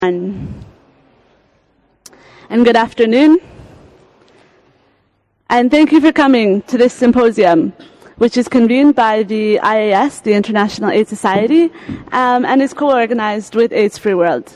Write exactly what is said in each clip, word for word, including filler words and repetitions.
And good afternoon. And thank you for coming to this symposium, which is convened by the I A S, the International AIDS Society, um, and is co-organized with AIDS Free World.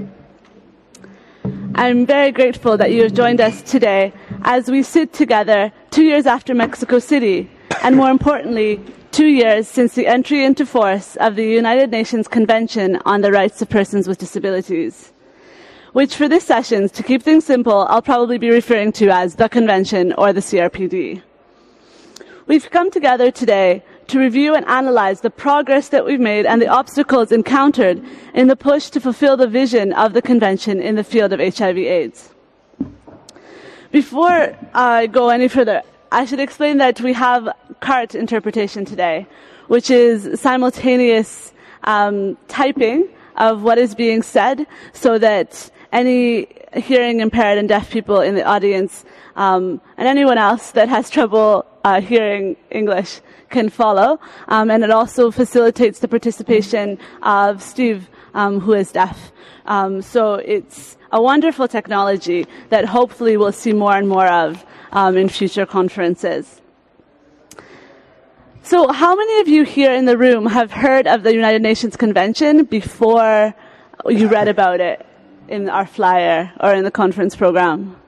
I'm very grateful that you have joined us today as we sit together two years after Mexico City, and more importantly, two years since the entry into force of the United Nations Convention on the Rights of Persons with Disabilities, which for this session, to keep things simple, I'll probably be referring to as the Convention or the C R P D. We've come together today to review and analyze the progress that we've made and the obstacles encountered in the push to fulfill the vision of the Convention in the field of H I V AIDS. Before I go any further, I should explain that we have CART interpretation today, which is simultaneous um, typing of what is being said so that any hearing impaired and deaf people in the audience um, and anyone else that has trouble uh, hearing English can follow. Um, and it also facilitates the participation of Steve, um, who is deaf. Um, so it's a wonderful technology that hopefully we'll see more and more of um, in future conferences. So how many of you here in the room have heard of the United Nations Convention before you read about it in our flyer or in the conference program?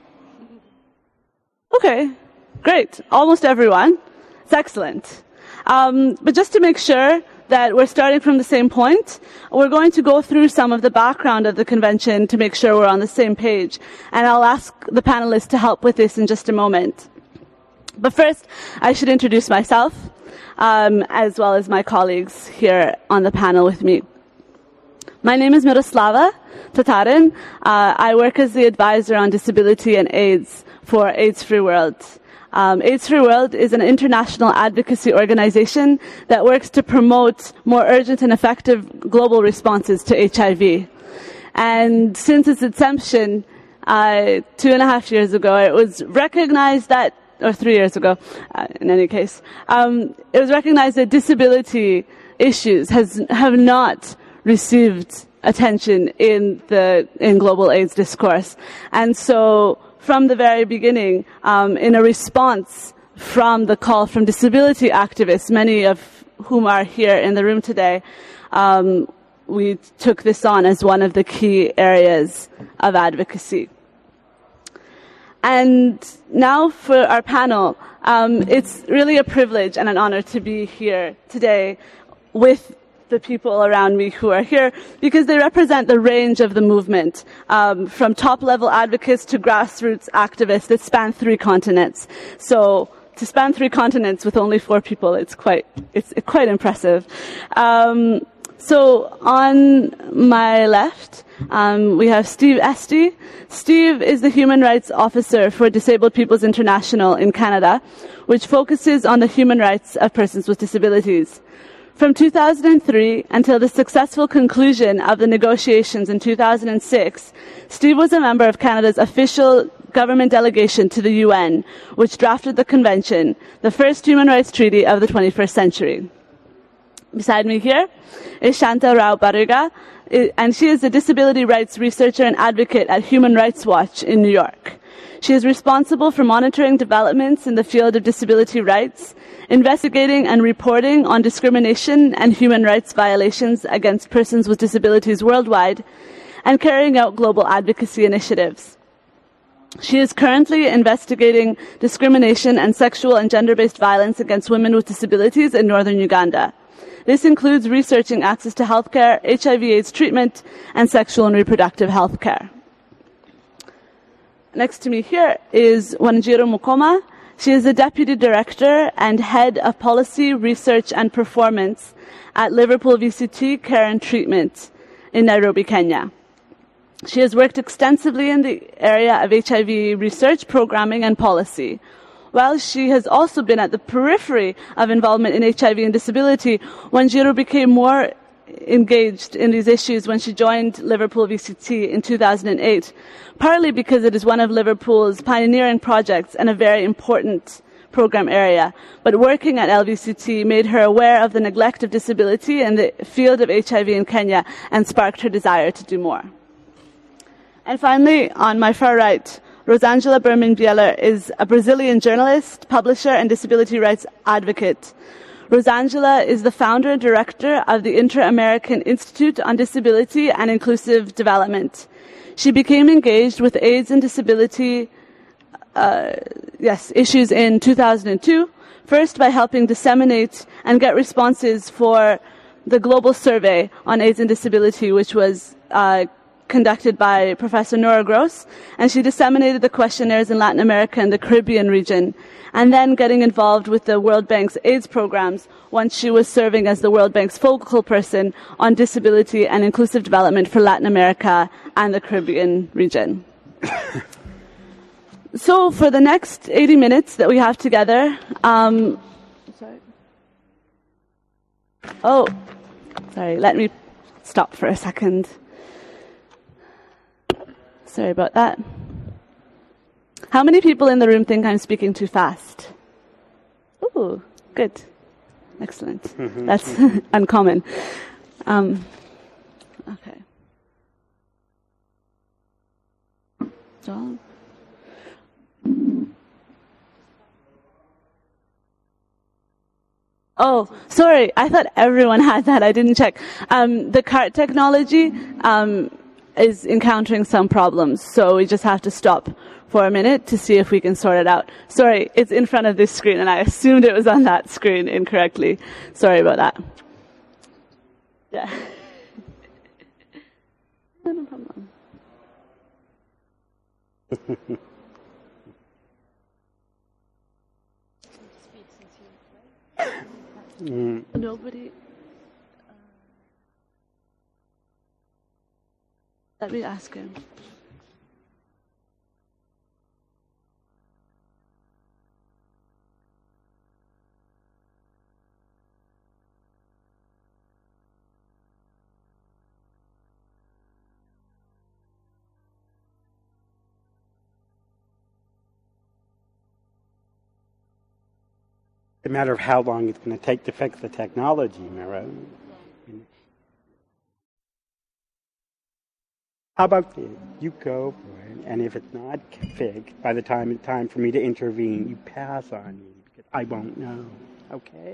Okay, great. Almost everyone. It's excellent. Um, but just to make sure that we're starting from the same point, we're going to go through some of the background of the convention to make sure we're on the same page. And I'll ask the panelists to help with this in just a moment. But first, I should introduce myself, um, as well as my colleagues here on the panel with me. My name is Miroslava Tatarin. Uh, I work as the advisor on disability and AIDS for AIDS Free World. Um, AIDS Free World is an international advocacy organization that works to promote more urgent and effective global responses to H I V. And since its inception, uh, two and a half years ago, it was recognized that, or three years ago, uh, in any case, um, it was recognized that disability issues has have not received attention in the in global AIDS discourse. And so from the very beginning, um, in a response from the call from disability activists, many of whom are here in the room today, um, we took this on as one of the key areas of advocacy. And now for our panel, um, it's really a privilege and an honor to be here today with the people around me who are here, because they represent the range of the movement, um, from top-level advocates to grassroots activists that span three continents. So to span three continents with only four people, it's quite it's quite impressive. Um, so on my left, um, we have Steve Esty. Steve is the Human Rights Officer for Disabled Peoples International in Canada, which focuses on the human rights of persons with disabilities. From two thousand three until the successful conclusion of the negotiations in two thousand six, Steve was a member of Canada's official government delegation to the U N, which drafted the Convention, the first human rights treaty of the twenty-first century. Beside me here is Shanta Rao Bariga, and she is a disability rights researcher and advocate at Human Rights Watch in New York. She is responsible for monitoring developments in the field of disability rights, investigating and reporting on discrimination and human rights violations against persons with disabilities worldwide, and carrying out global advocacy initiatives. She is currently investigating discrimination and sexual and gender-based violence against women with disabilities in northern Uganda. This includes researching access to healthcare, H I V AIDS treatment, and sexual and reproductive health care. Next to me here is Wanjiru Mukoma. She is the Deputy Director and Head of Policy, Research and Performance at Liverpool V C T Care and Treatment in Nairobi, Kenya. She has worked extensively in the area of H I V research, programming, and policy. While she has also been at the periphery of involvement in H I V and disability, Wanjiru became more engaged in these issues when she joined Liverpool V C T in two thousand eight, partly because it is one of Liverpool's pioneering projects and a very important program area. But working at L V C T made her aware of the neglect of disability in the field of H I V in Kenya and sparked her desire to do more. And finally, on my far right, Rosângela Berman Bieler is a Brazilian journalist, publisher, and disability rights advocate. Rosângela is the founder and director of the Inter-American Institute on Disability and Inclusive Development. She became engaged with AIDS and disability uh, yes, issues in two thousand two, first by helping disseminate and get responses for the global survey on AIDS and disability, which was uh, conducted by Professor Nora Gross, and she disseminated the questionnaires in Latin America and the Caribbean region, and then getting involved with the World Bank's AIDS programs once she was serving as the World Bank's focal person on disability and inclusive development for Latin America and the Caribbean region. So for the next eighty minutes that we have together, um, sorry. Oh, sorry, let me stop for a second. Sorry about that. How many people in the room think I'm speaking too fast? Ooh, good. Excellent. Mm-hmm. That's uncommon. Um, okay. So, oh, sorry. I thought everyone had that. I didn't check. Um, the cart technology um, is encountering some problems, so we just have to stop for a minute to see if we can sort it out. Sorry, it's in front of this screen, and I assumed it was on that screen incorrectly. Sorry about that. Yeah. No problem. Mm. Nobody. Uh, let me ask him. It's a matter of how long it's going to take to fix the technology, Mira. How about this? You go for it, and if it's not fixed by the time it's time for me to intervene, you pass on me, because I won't know, okay?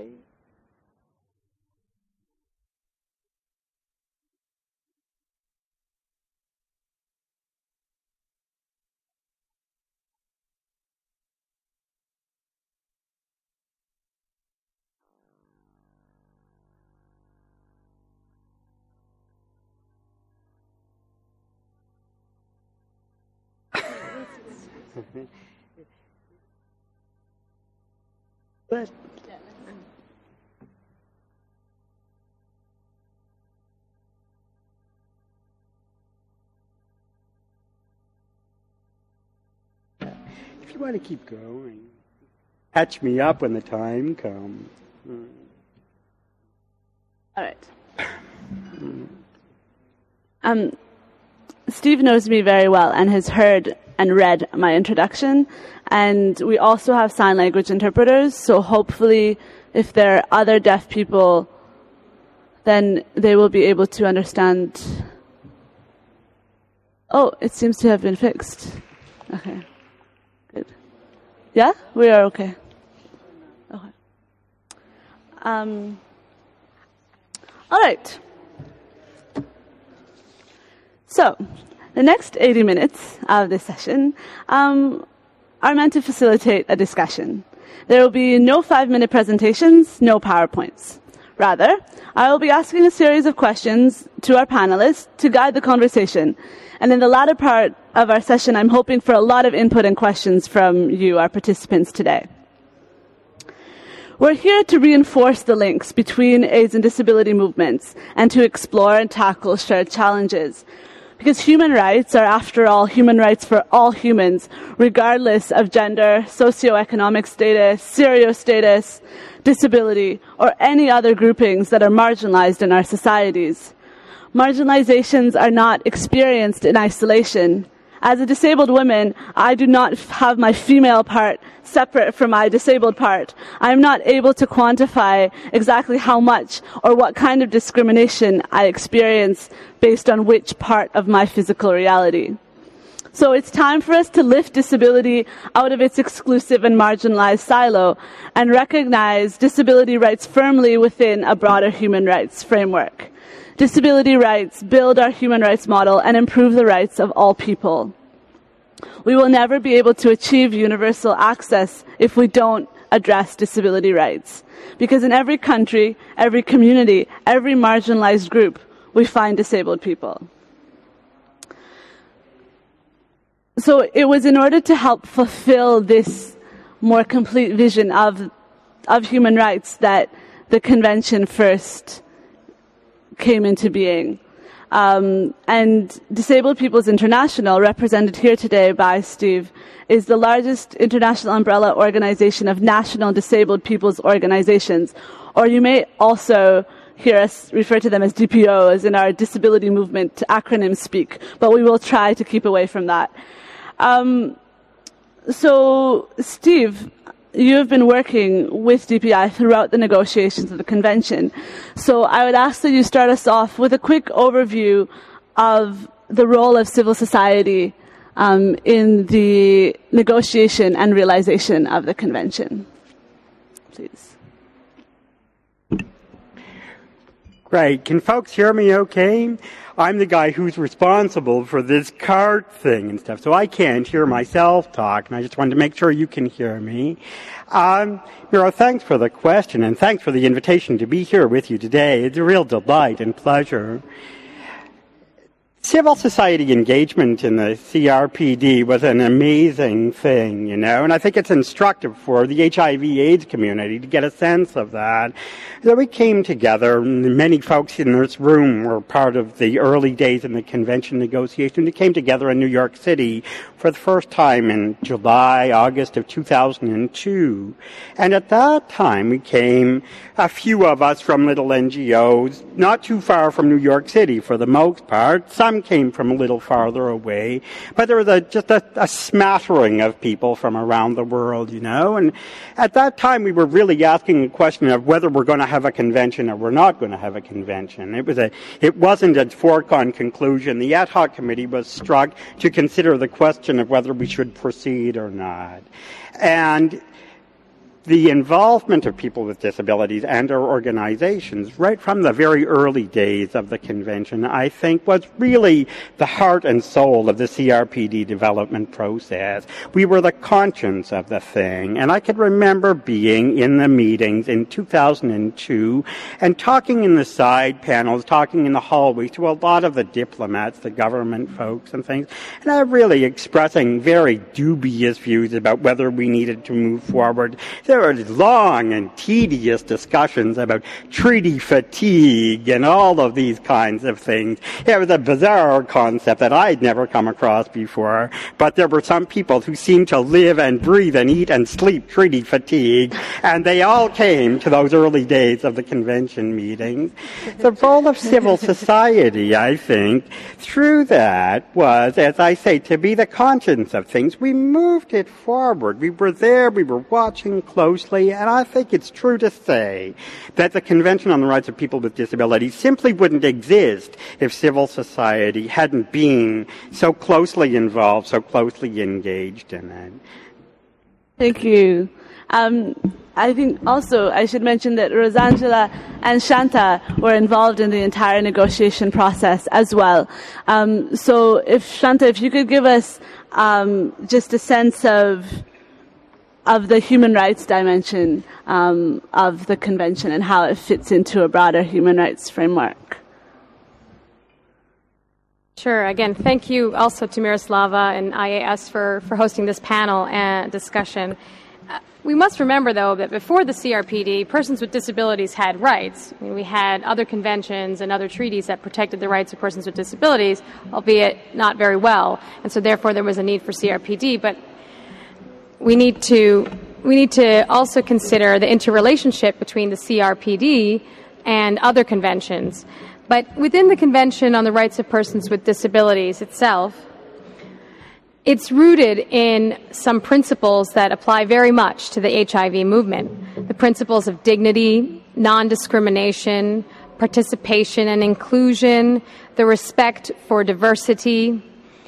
But if you want to keep going, catch me up when the time comes. All right. Um, Steve knows me very well and has heard and read my introduction, and we also have sign language interpreters, so hopefully if there are other deaf people, then they will be able to understand. Oh, it seems to have been fixed. Okay, good. Yeah, we are okay. Okay. Um, all right. So, the next eighty minutes of this session um, are meant to facilitate a discussion. There will be no five-minute presentations, no PowerPoints. Rather, I will be asking a series of questions to our panelists to guide the conversation. And in the latter part of our session, I'm hoping for a lot of input and questions from you, our participants today. We're here to reinforce the links between AIDS and disability movements and to explore and tackle shared challenges. Because human rights are, after all, human rights for all humans, regardless of gender, socioeconomic status, seriostatus, disability, or any other groupings that are marginalized in our societies. Marginalizations are not experienced in isolation. As a disabled woman, I do not have my female part separate from my disabled part. I am not able to quantify exactly how much or what kind of discrimination I experience based on which part of my physical reality. So it's time for us to lift disability out of its exclusive and marginalized silo and recognize disability rights firmly within a broader human rights framework. Disability rights build our human rights model and improve the rights of all people. We will never be able to achieve universal access if we don't address disability rights. Because in every country, every community, every marginalized group, we find disabled people. So it was in order to help fulfill this more complete vision of, of human rights that the convention first came into being. Um, and Disabled Peoples International, represented here today by Steve, is the largest international umbrella organization of national disabled peoples organizations. Or you may also hear us refer to them as D P Os in our disability movement acronym speak, but we will try to keep away from that. Um, so, Steve, you have been working with D P I throughout the negotiations of the convention. So I would ask that you start us off with a quick overview of the role of civil society um, in the negotiation and realization of the convention. Please. Great. Can folks hear me okay? I'm the guy who's responsible for this cart thing and stuff, so I can't hear myself talk, and I just wanted to make sure you can hear me. Um, Mira, thanks for the question, and thanks for the invitation to be here with you today. It's a real delight and pleasure. Civil society engagement in the C R P D was an amazing thing, you know, and I think it's instructive for the H I V AIDS community to get a sense of that. So we came together, many folks in this room were part of the early days in the convention negotiation. We came together in New York City for the first time in July, August of two thousand two. And at that time, we came, a few of us from little N G Os, not too far from New York City for the most part. Some came from a little farther away, but there was a, just a, a smattering of people from around the world, you know. And at that time, we were really asking the question of whether we're going to have a convention or we're not going to have a convention. It was a, it wasn't a foregone conclusion. The ad hoc committee was struck to consider the question of whether we should proceed or not. And the involvement of people with disabilities and our organizations right from the very early days of the convention, I think, was really the heart and soul of the C R P D development process. We were the conscience of the thing, and I could remember being in the meetings in two thousand two and talking in the side panels, talking in the hallways to a lot of the diplomats, the government folks and things, and I really expressing very dubious views about whether we needed to move forward. There were long and tedious discussions about treaty fatigue and all of these kinds of things. It was a bizarre concept that I'd never come across before, but there were some people who seemed to live and breathe and eat and sleep treaty fatigue, and they all came to those early days of the convention meetings. The role of civil society, I think, through that was, as I say, to be the conscience of things. We moved it forward. We were there. We were watching closely, and I think it's true to say that the Convention on the Rights of People with Disabilities simply wouldn't exist if civil society hadn't been so closely involved, so closely engaged in it. Thank you. Um, I think also I should mention that Rosangela and Shanta were involved in the entire negotiation process as well. Um, so if Shanta, if you could give us um, just a sense of of the human rights dimension um, of the convention and how it fits into a broader human rights framework. Sure. Again, thank you also to Miroslava and I A S for, for hosting this panel and discussion. Uh, we must remember, though, that before the C R P D, persons with disabilities had rights. I mean, we had other conventions and other treaties that protected the rights of persons with disabilities, albeit not very well. And so, therefore, there was a need for C R P D. But we need to we need to also consider the interrelationship between the C R P D and other conventions. But within the Convention on the Rights of Persons with Disabilities itself, it's rooted in some principles that apply very much to the H I V movement. The principles of dignity, non-discrimination, participation and inclusion, the respect for diversity,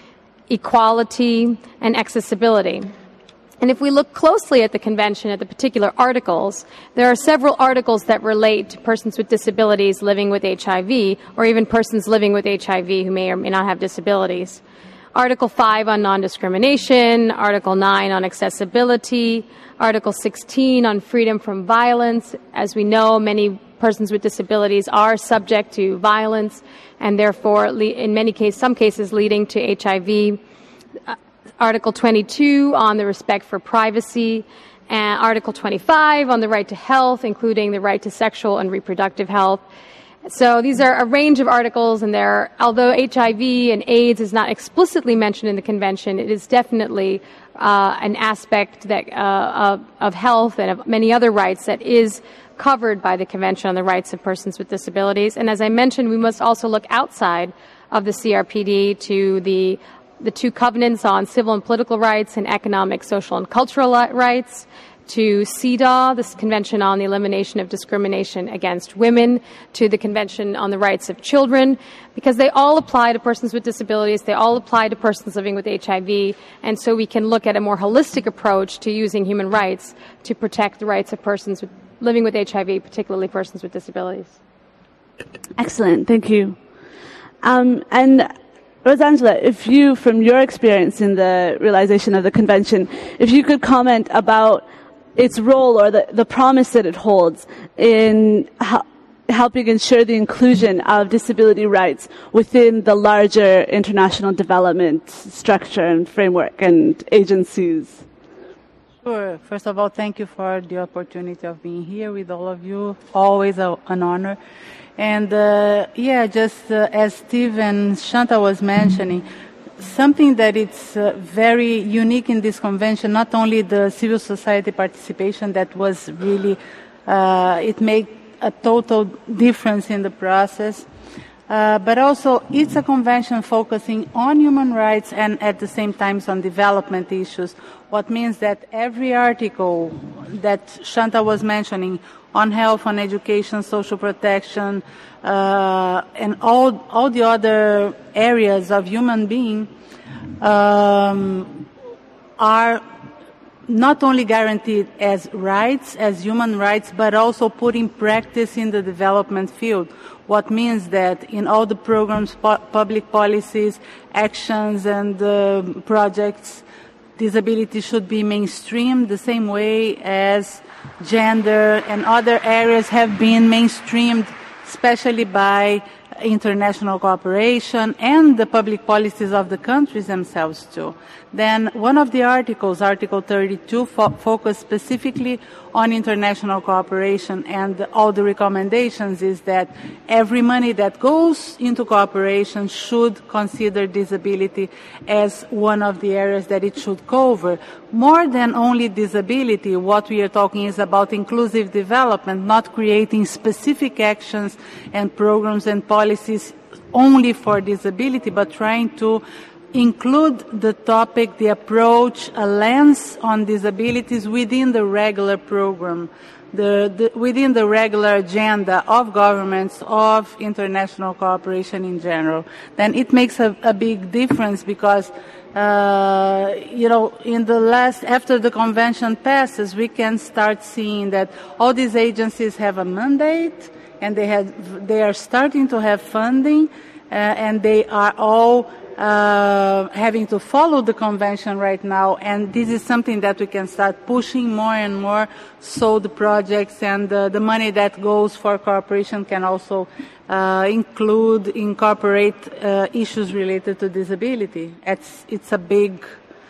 equality, and accessibility. And if we look closely at the convention, at the particular articles, there are several articles that relate to persons with disabilities living with H I V, or even persons living with H I V who may or may not have disabilities. Article five on non-discrimination, Article nine on accessibility, Article sixteen on freedom from violence. As we know, many persons with disabilities are subject to violence, and therefore, in many cases, some cases leading to H I V. Uh, Article twenty-two on the respect for privacy, and Article twenty-five on the right to health, including the right to sexual and reproductive health. So these are a range of articles, and there, although H I V and AIDS is not explicitly mentioned in the convention, it is definitely uh, an aspect that uh, of, of health and of many other rights that is covered by the Convention on the Rights of Persons with Disabilities. And as I mentioned, we must also look outside of the C R P D to the the two covenants on civil and political rights and economic, social, and cultural rights, to C E D A W, this Convention on the Elimination of Discrimination Against Women, to the Convention on the Rights of Children, because they all apply to persons with disabilities, they all apply to persons living with H I V, and so we can look at a more holistic approach to using human rights to protect the rights of persons with, living with H I V, particularly persons with disabilities. Excellent, thank you. Um, and Rosangela, if you, from your experience in the realization of the convention, if you could comment about its role or the, the promise that it holds in ho- helping ensure the inclusion of disability rights within the larger international development structure and framework and agencies. Sure. First of all, thank you for the opportunity of being here with all of you. Always a, an honor. And uh, yeah, just uh, as Steve and Shanta was mentioning, something that is uh, very unique in this convention, not only the civil society participation that was really, uh, it made a total difference in the process, uh, but also it's a convention focusing on human rights and at the same time on development issues, what means that every article that Shanta was mentioning on health, on education, social protection, uh, and all all the other areas of human being um, are not only guaranteed as rights, as human rights, but also put in practice in the development field. What means that in all the programs, pu- public policies, actions, and uh, projects, disability should be mainstreamed the same way as gender and other areas have been mainstreamed, especially by international cooperation and the public policies of the countries themselves too. Then one of the articles, Article thirty-two, fo- focused specifically on international cooperation, and all the recommendations is that every money that goes into cooperation should consider disability as one of the areas that it should cover. More than only disability, what we are talking is about inclusive development, not creating specific actions and programs and policies only for disability, but trying to include the topic, the approach, a lens on disabilities within the regular program, the, the, within the regular agenda of governments, of international cooperation in general. Then it makes a, a big difference because, uh, you know, in the last, after the convention passes, we can start seeing that all these agencies have a mandate, and they have, they are starting to have funding, uh, and they are all Uh, having to follow the convention right now, and this is something that we can start pushing more and more, so the projects and uh, the money that goes for cooperation can also uh, include, incorporate uh, issues related to disability. It's, it's a big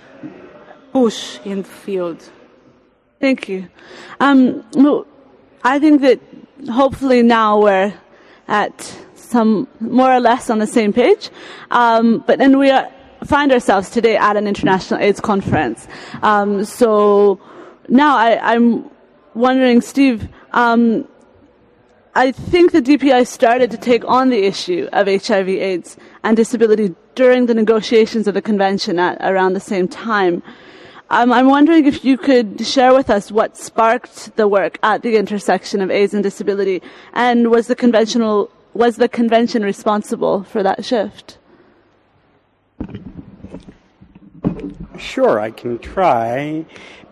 push in the field. Thank you. Um, I think that hopefully now we're at some more or less on the same page, um, but then we are, find ourselves today at an international AIDS conference. Um, so now I, I'm wondering, Steve, um, I think the D P I started to take on the issue of H I V AIDS and disability during the negotiations of the convention at around the same time. Um, I'm wondering if you could share with us what sparked the work at the intersection of AIDS and disability, and was the conventional Was the convention responsible for that shift? sure, I can try.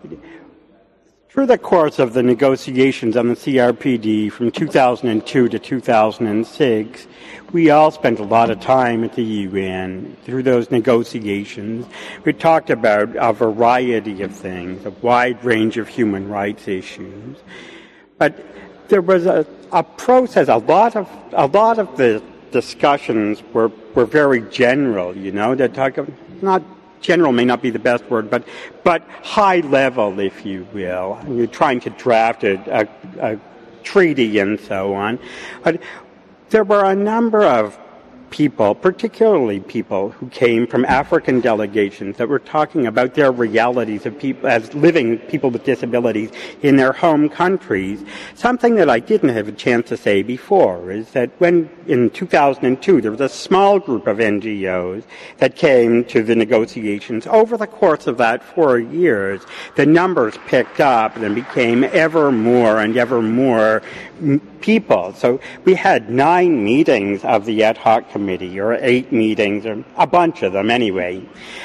Through the course of the negotiations on the C R P D from two thousand two to two thousand six, we all spent a lot of time at the U N through those negotiations. We talked about a variety of things, a wide range of human rights issues. But there was a, a process, a lot of a lot of the discussions were, were very general, you know, they talk of, not general may not be the best word, but but high level, if you will. You're trying to draft a, a, a treaty and so on. But there were a number of people, particularly people who came from African delegations that were talking about their realities of people as living people with disabilities in their home countries. Something that I didn't have a chance to say before is that when in two thousand two there was a small group of N G Os that came to the negotiations. Over the course of that four years, the numbers picked up and became ever more and ever more people. So we had nine meetings of the ad hoc committee, or eight meetings, or a bunch of them anyway.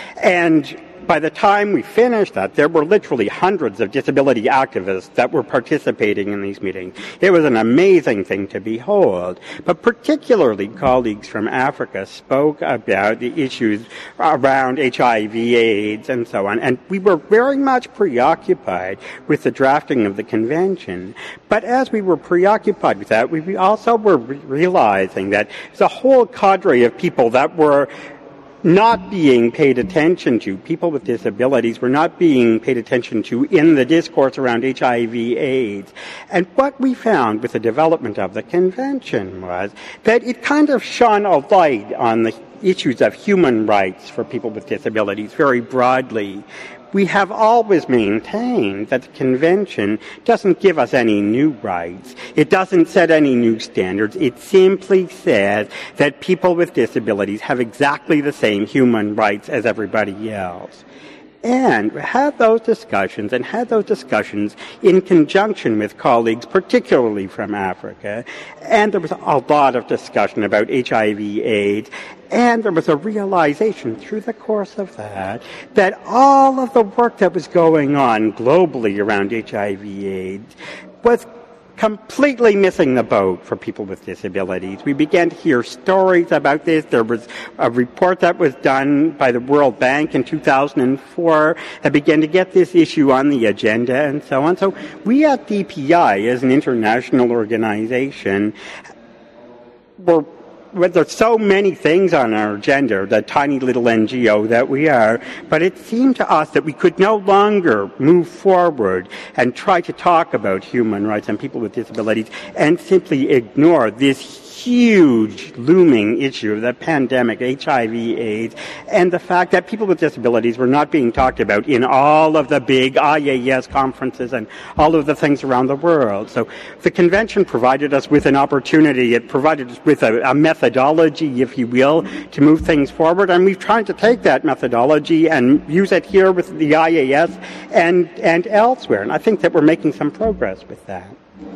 And by the time we finished that, there were literally hundreds of disability activists that were participating in these meetings. It was an amazing thing to behold. But particularly colleagues from Africa spoke about the issues around H I V AIDS and so on. And we were very much preoccupied with the drafting of the convention. But as we were preoccupied with that, we also were re- realizing that there's a whole cadre of people that were not being paid attention to. People with disabilities were not being paid attention to in the discourse around H I V AIDS. And what we found with the development of the convention was that it kind of shone a light on the issues of human rights for people with disabilities very broadly. We have always maintained that the convention doesn't give us any new rights. It doesn't set any new standards. It simply says that people with disabilities have exactly the same human rights as everybody else. And had those discussions, and had those discussions in conjunction with colleagues, particularly from Africa. And there was a lot of discussion about H I V AIDS. And there was a realization through the course of that that all of the work that was going on globally around H I V AIDS was completely missing the boat for people with disabilities. We began to hear stories about this. There was a report that was done by the World Bank in two thousand four that began to get this issue on the agenda and so on. So we at D P I, as an international organization, were Well, there's so many things on our agenda, the tiny little N G O that we are, but it seemed to us that we could no longer move forward and try to talk about human rights and people with disabilities and simply ignore this huge looming issue of the pandemic, H I V AIDS, and the fact that people with disabilities were not being talked about in all of the big I A S conferences and all of the things around the world. So the convention provided us with an opportunity. It provided us with a, a methodology, if you will, to move things forward, and we've tried to take that methodology and use it here with the I A S and, and elsewhere, and I think that we're making some progress with that.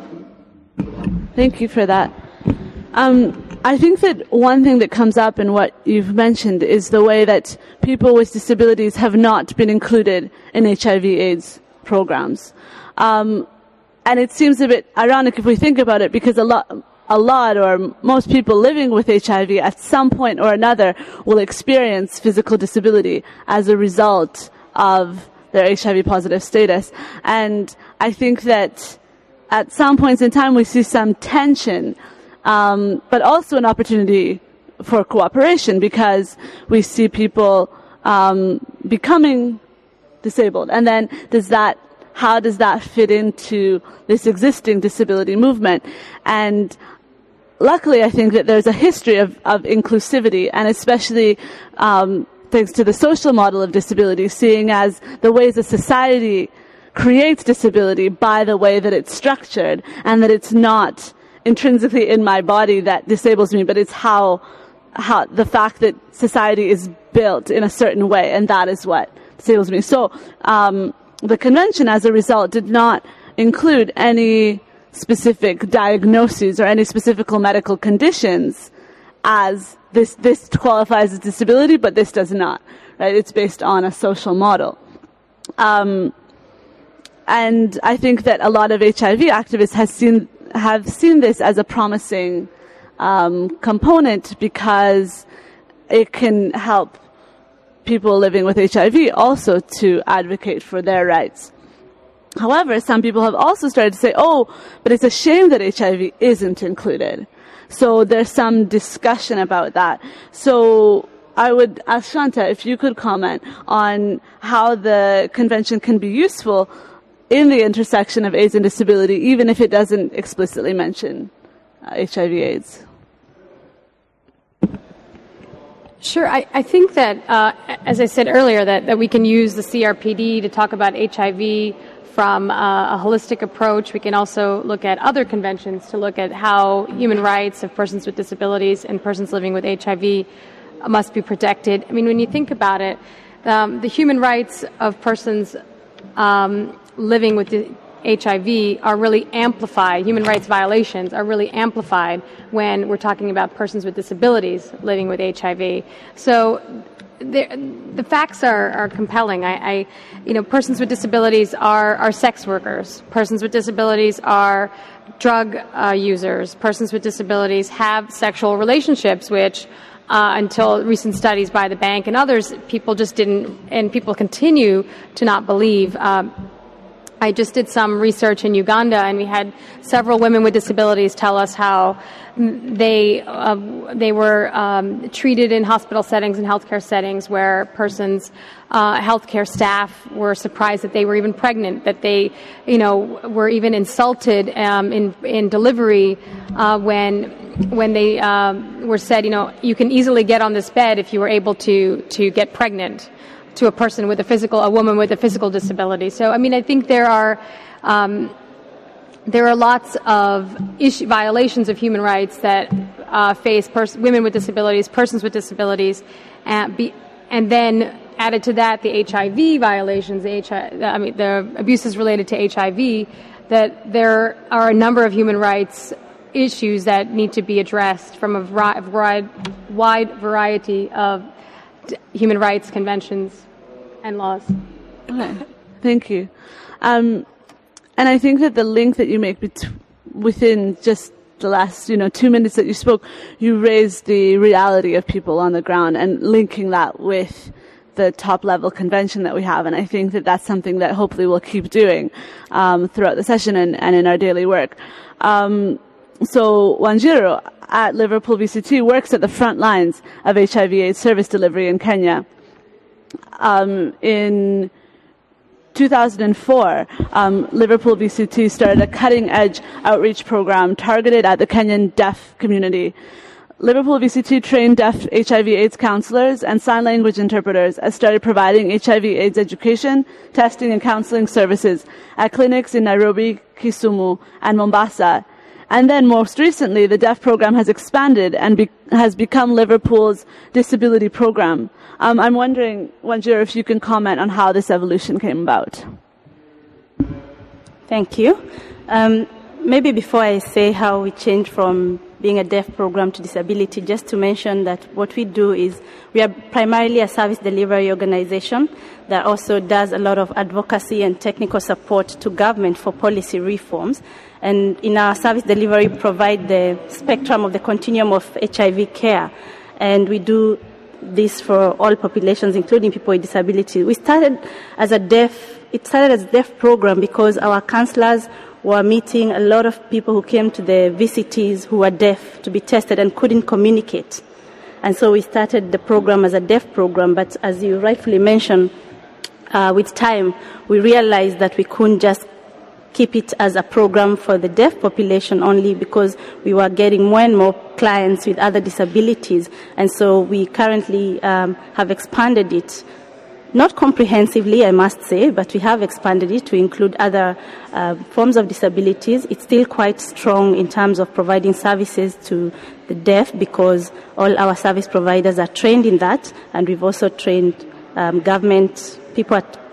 Thank you for that. Um, I think that one thing that comes up in what you've mentioned is the way that people with disabilities have not been included in H I V AIDS programs. Um, and it seems a bit ironic if we think about it, because a lot, a lot or most people living with H I V at some point or another will experience physical disability as a result of their H I V positive status. And I think that at some points in time we see some tension, Um, but also an opportunity for cooperation, because we see people um, becoming disabled. And then does that, how does that fit into this existing disability movement? And luckily, I think that there's a history of, of inclusivity, and especially um, thanks to the social model of disability, seeing as the ways a society creates disability by the way that it's structured, and that it's not intrinsically in my body that disables me, but it's how, how the fact that society is built in a certain way, and that is what disables me. So um, the convention, as a result, did not include any specific diagnoses or any specific medical conditions as this, this qualifies as disability, but this does not, right? It's based on a social model. Um, and I think that a lot of H I V activists has seen, have seen this as a promising um, component because it can help people living with H I V also to advocate for their rights. However, some people have also started to say, oh, but it's a shame that H I V isn't included. So there's some discussion about that. So I would ask Shanta if you could comment on how the convention can be useful in the intersection of AIDS and disability, even if it doesn't explicitly mention uh, H I V AIDS. Sure. I, I think that, uh, as I said earlier, that, that we can use the C R P D to talk about H I V from uh, a holistic approach. We can also look at other conventions to look at how human rights of persons with disabilities and persons living with H I V must be protected. I mean, when you think about it, um, the human rights of persons um, living with H I V are really amplified. Human rights violations are really amplified when we're talking about persons with disabilities living with H I V. So the, the facts are, are compelling. I, I, you know, persons with disabilities are, are sex workers. Persons with disabilities are drug uh, users. Persons with disabilities have sexual relationships, which uh, until recent studies by the bank and others, people just didn't, and people continue to not believe. Um, I just did some research in Uganda, and we had several women with disabilities tell us how they uh, they were um, treated in hospital settings and healthcare settings where persons, uh, healthcare staff were surprised that they were even pregnant, that they, you know, were even insulted um, in in delivery uh, when when they um, were said, you know, you can easily get on this bed if you were able to to get pregnant, to a person with a physical, a woman with a physical disability. So, I mean, I think there are um, there are lots of issue, violations of human rights that uh, face pers- women with disabilities, persons with disabilities, and, be, and then added to that the H I V violations, the H I V, I mean, the abuses related to H I V. That there are a number of human rights issues that need to be addressed from a vari- wide variety of human rights conventions and laws. Okay. Thank you. Um, and I think that the link that you make bet- within just the last, you know, two minutes that you spoke, you raised the reality of people on the ground and linking that with the top-level convention that we have. And I think that that's something that hopefully we'll keep doing um, throughout the session and, and in our daily work. Um, so Wanjiru at Liverpool V C T works at the front lines of H I V AIDS service delivery in Kenya. Um, in two thousand four, um, Liverpool V C T started a cutting-edge outreach program targeted at the Kenyan deaf community. Liverpool V C T trained deaf H I V AIDS counselors and sign language interpreters and started providing H I V AIDS education, testing, and counseling services at clinics in Nairobi, Kisumu, and Mombasa. And then most recently, the deaf program has expanded and be- has become Liverpool's disability program. Um, I'm wondering, Wanjiru, if you can comment on how this evolution came about. Thank you. Um, maybe before I say how we changed from being a deaf program to disability, just to mention that what we do is we are primarily a service delivery organization that also does a lot of advocacy and technical support to government for policy reforms. And in our service delivery, provide the spectrum of the continuum of H I V care. And we do this for all populations, including people with disability. We started as a deaf, it started as a deaf program because our counselors were meeting a lot of people who came to the V C Ts who were deaf to be tested and couldn't communicate. And so we started the program as a deaf program, but as you rightfully mentioned, uh, with time, we realized that we couldn't just keep it as a program for the deaf population only because we were getting more and more clients with other disabilities. And so we currently um, have expanded it. Not comprehensively, I must say, but we have expanded it to include other uh, forms of disabilities. It's still quite strong in terms of providing services to the deaf because all our service providers are trained in that, and we've also trained um, government, people at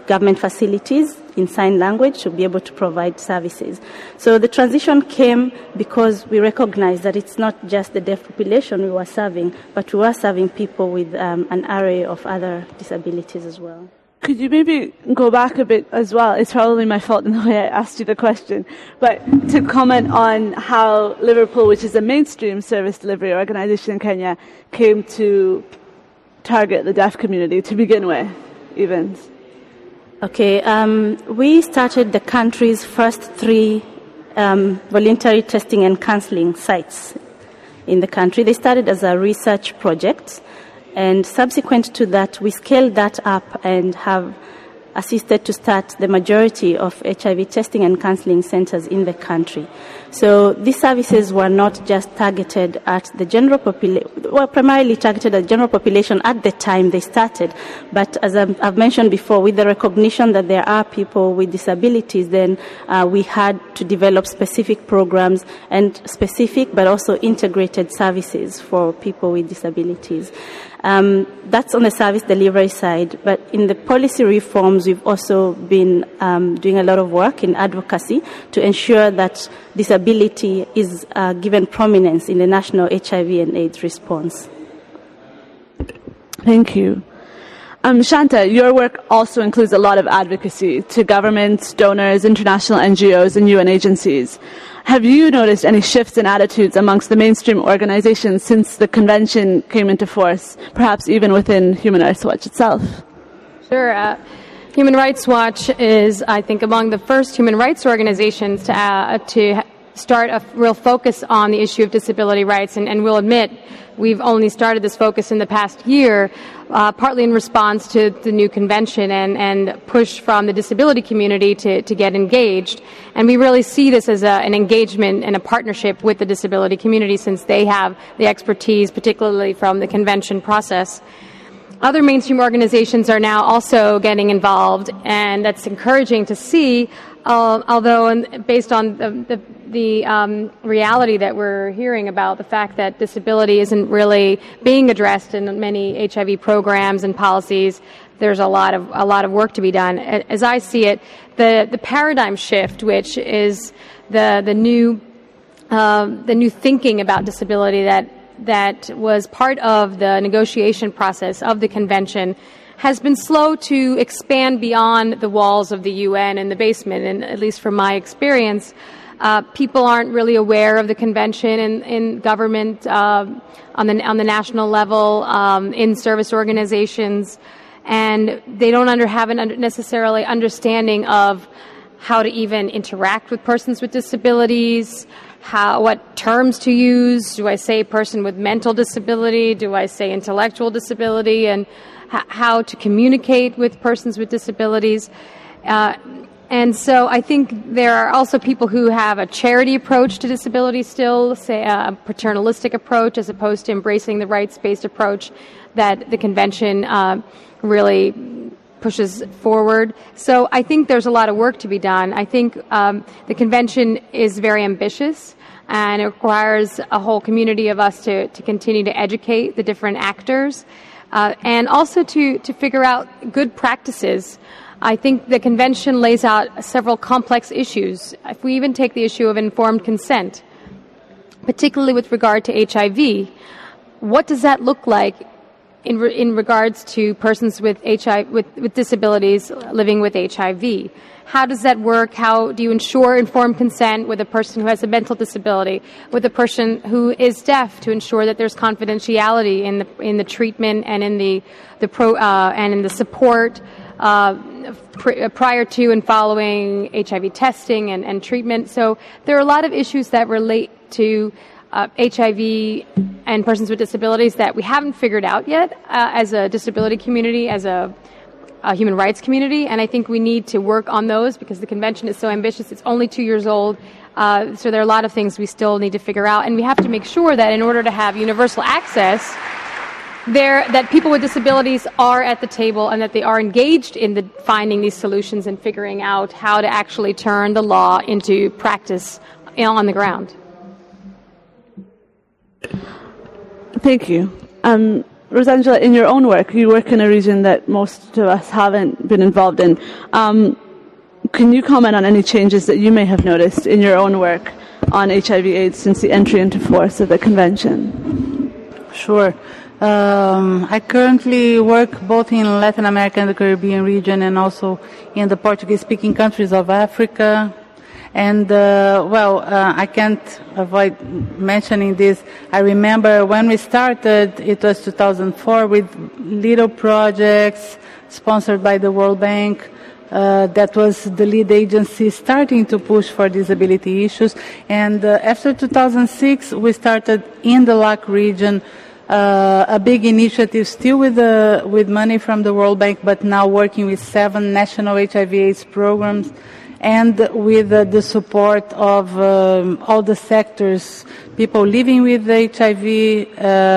government facilities in sign language to be able to provide services. So the transition came because we recognized that it's not just the deaf population we were serving, but we were serving people with um, an array of other disabilities as well. Could you maybe go back a bit as well? It's probably my fault in the way I asked you the question, but to comment on how Liverpool, which is a mainstream service delivery organization in Kenya, came to target the deaf community to begin with, even. Okay, um, we started the country's first three um, voluntary testing and counseling sites in the country. They started as a research project. And subsequent to that, we scaled that up and have assisted to start the majority of H I V testing and counseling centers in the country. So these services were not just targeted at the general population, well, primarily targeted at the general population at the time they started. But as I've mentioned before, with the recognition that there are people with disabilities, then uh, we had to develop specific programs and specific but also integrated services for people with disabilities. Um, that's on the service delivery side, but in the policy reforms, we've also been um, doing a lot of work in advocacy to ensure that disability is uh, given prominence in the national H I V and AIDS response. Thank you. Um, Shanta, your work also includes a lot of advocacy to governments, donors, international N G Os, and U N agencies. Have you noticed any shifts in attitudes amongst the mainstream organizations since the convention came into force, perhaps even within Human Rights Watch itself? Sure. Uh, Human Rights Watch is, I think, among the first human rights organizations to, uh, to start a real focus on the issue of disability rights, and, and we'll admit we've only started this focus in the past year, uh, partly in response to the new convention and, and push from the disability community to, to get engaged. And we really see this as a, an engagement and a partnership with the disability community, since they have the expertise, particularly from the convention process. Other mainstream organizations are now also getting involved, and that's encouraging to see, uh, although in, based on the, the, the um, reality that we're hearing about the fact that disability isn't really being addressed in many H I V programs and policies, there's a lot of a lot of work to be done. As I see it, the, the paradigm shift, which is the the new uh, the new thinking about disability that that was part of the negotiation process of the convention, has been slow to expand beyond the walls of the U N and the basement. And at least from my experience, uh, people aren't really aware of the convention in, in government, uh, on the on the national level, um, in service organizations, and they don't under, have an under necessarily understanding of how to even interact with persons with disabilities. How, what terms to use? Do I say person with mental disability? Do I say intellectual disability? And h- how to communicate with persons with disabilities? Uh, and so I think there are also people who have a charity approach to disability still, say a paternalistic approach, as opposed to embracing the rights-based approach that the convention uh, really pushes forward. So I think there's a lot of work to be done. I think um, the convention is very ambitious, and it requires a whole community of us to, to continue to educate the different actors, uh, and also to, to figure out good practices. I think the convention lays out several complex issues. If we even take the issue of informed consent, particularly with regard to H I V, what does that look like in, re- in regards to persons with H I V, with, with disabilities living with H I V? How does that work? How do you ensure informed consent with a person who has a mental disability, with a person who is deaf, to ensure that there's confidentiality in the in the treatment and in the the pro uh, and in the support uh, pr- prior to and following H I V testing and, and treatment? So there are a lot of issues that relate to uh, H I V and persons with disabilities that we haven't figured out yet uh, as a disability community, as a Uh, human rights community, and I think we need to work on those because the convention is so ambitious. It's only two years old, uh, so there are a lot of things we still need to figure out, and we have to make sure that in order to have universal access, there that people with disabilities are at the table and that they are engaged in the finding these solutions and figuring out how to actually turn the law into practice on the ground. Thank you. Um, Rosangela, in your own work, you work in a region that most of us haven't been involved in. Um, can you comment on any changes that you may have noticed in your own work on H I V AIDS since the entry into force of the convention? Sure. Um, I currently work both in Latin America and the Caribbean region, and also in the Portuguese-speaking countries of Africa. And, uh, well, uh, I can't avoid mentioning this. I remember when we started, it was two thousand four, with little projects sponsored by the World Bank. Uh, that was the lead agency starting to push for disability issues. And uh, after two thousand six, we started in the L A C region uh, a big initiative, still with, the, with money from the World Bank, but now working with seven national H I V AIDS programs, and with uh, the support of um, all the sectors, people living with H I V,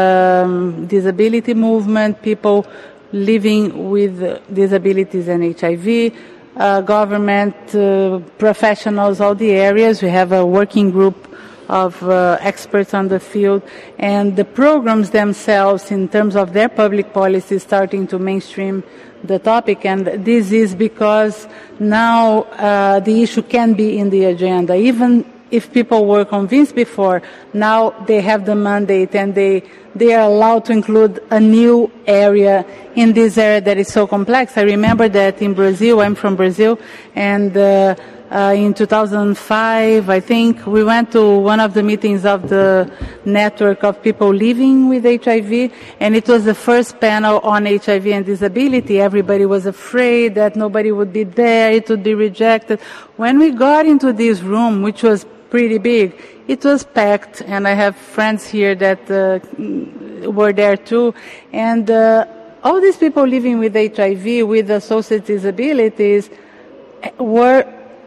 um, disability movement, people living with disabilities and H I V, uh, government, uh, professionals, all the areas. We have a working group of uh, experts on the field, and the programs themselves, in terms of their public policy, starting to mainstream the topic. And this is because now uh, the issue can be in the agenda. Even if people were convinced before, now they have the mandate, and they they are allowed to include a new area in this area that is so complex. I remember that in Brazil, I'm from Brazil, and uh, uh, in two thousand five, I think, we went to one of the meetings of the network of people living with H I V, and it was the first panel on H I V and disability. Everybody was afraid that nobody would be there, it would be rejected. When we got into this room, which was pretty big, it was packed, and I have friends here that uh, were there too, and uh, all these people living with H I V, with associated disabilities, were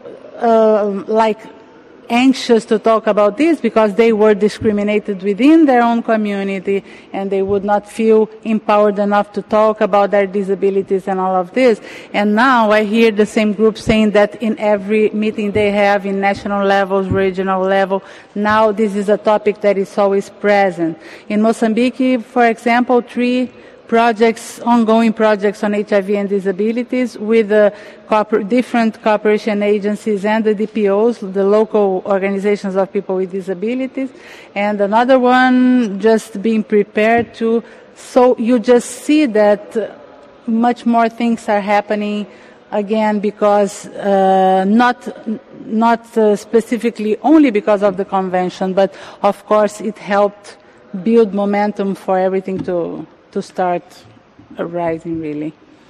uh, like anxious to talk about this because they were discriminated within their own community, and they would not feel empowered enough to talk about their disabilities and all of this. And now I hear the same group saying that in every meeting they have, in national levels, regional level, now this is a topic that is always present. In Mozambique, for example, three projects, ongoing projects on H I V and disabilities with uh, cooper- different cooperation agencies and the D P Os, the local organizations of people with disabilities, and another one just being prepared to, so you just see that much more things are happening again, because uh, not not uh, specifically only because of the convention, but of course it helped build momentum for everything to to start rising, really.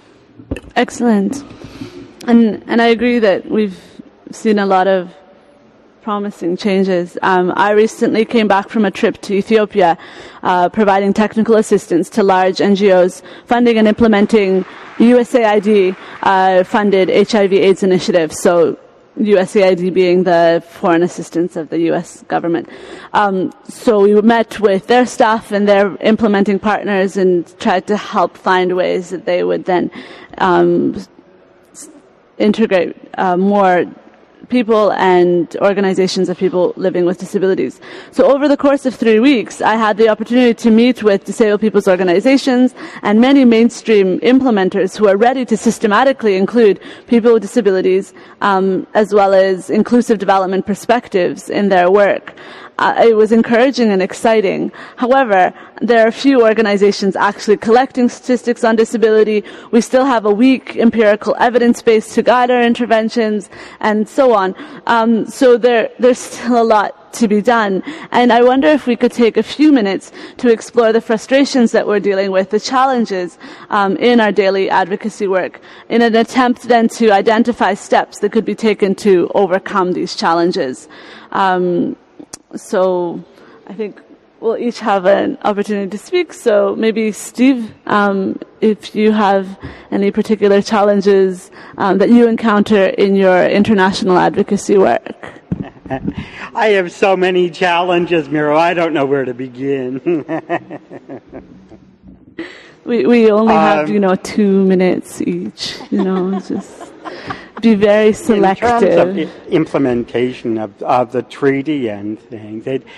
Excellent. And and I agree that we've seen a lot of promising changes. Um, I recently came back from a trip to Ethiopia, uh, providing technical assistance to large N G Os funding and implementing U S A I D uh, funded H I V AIDS initiatives. So U S A I D being the foreign assistance of the U S government. Um, so we met with their staff and their implementing partners and tried to help find ways that they would then um, integrate uh, more people and organizations of people living with disabilities. So over the course of three weeks, I had the opportunity to meet with disabled people's organizations and many mainstream implementers who are ready to systematically include people with disabilities, um, as well as inclusive development perspectives in their work. Uh, it was encouraging and exciting. However, there are few organizations actually collecting statistics on disability. We still have a weak empirical evidence base to guide our interventions, and so on. Um, so there, there's still a lot to be done. And I wonder if we could take a few minutes to explore the frustrations that we're dealing with, the challenges um, in our daily advocacy work, in an attempt then to identify steps that could be taken to overcome these challenges. Um, So I think we'll each have an opportunity to speak. So maybe Steve, um, if you have any particular challenges um, that you encounter in your international advocacy work. I have so many challenges, Miro. I don't know where to begin. we we only um, have, you know, two minutes each. You know, just be very selective. In terms of the implementation of, of the treaty and things, it,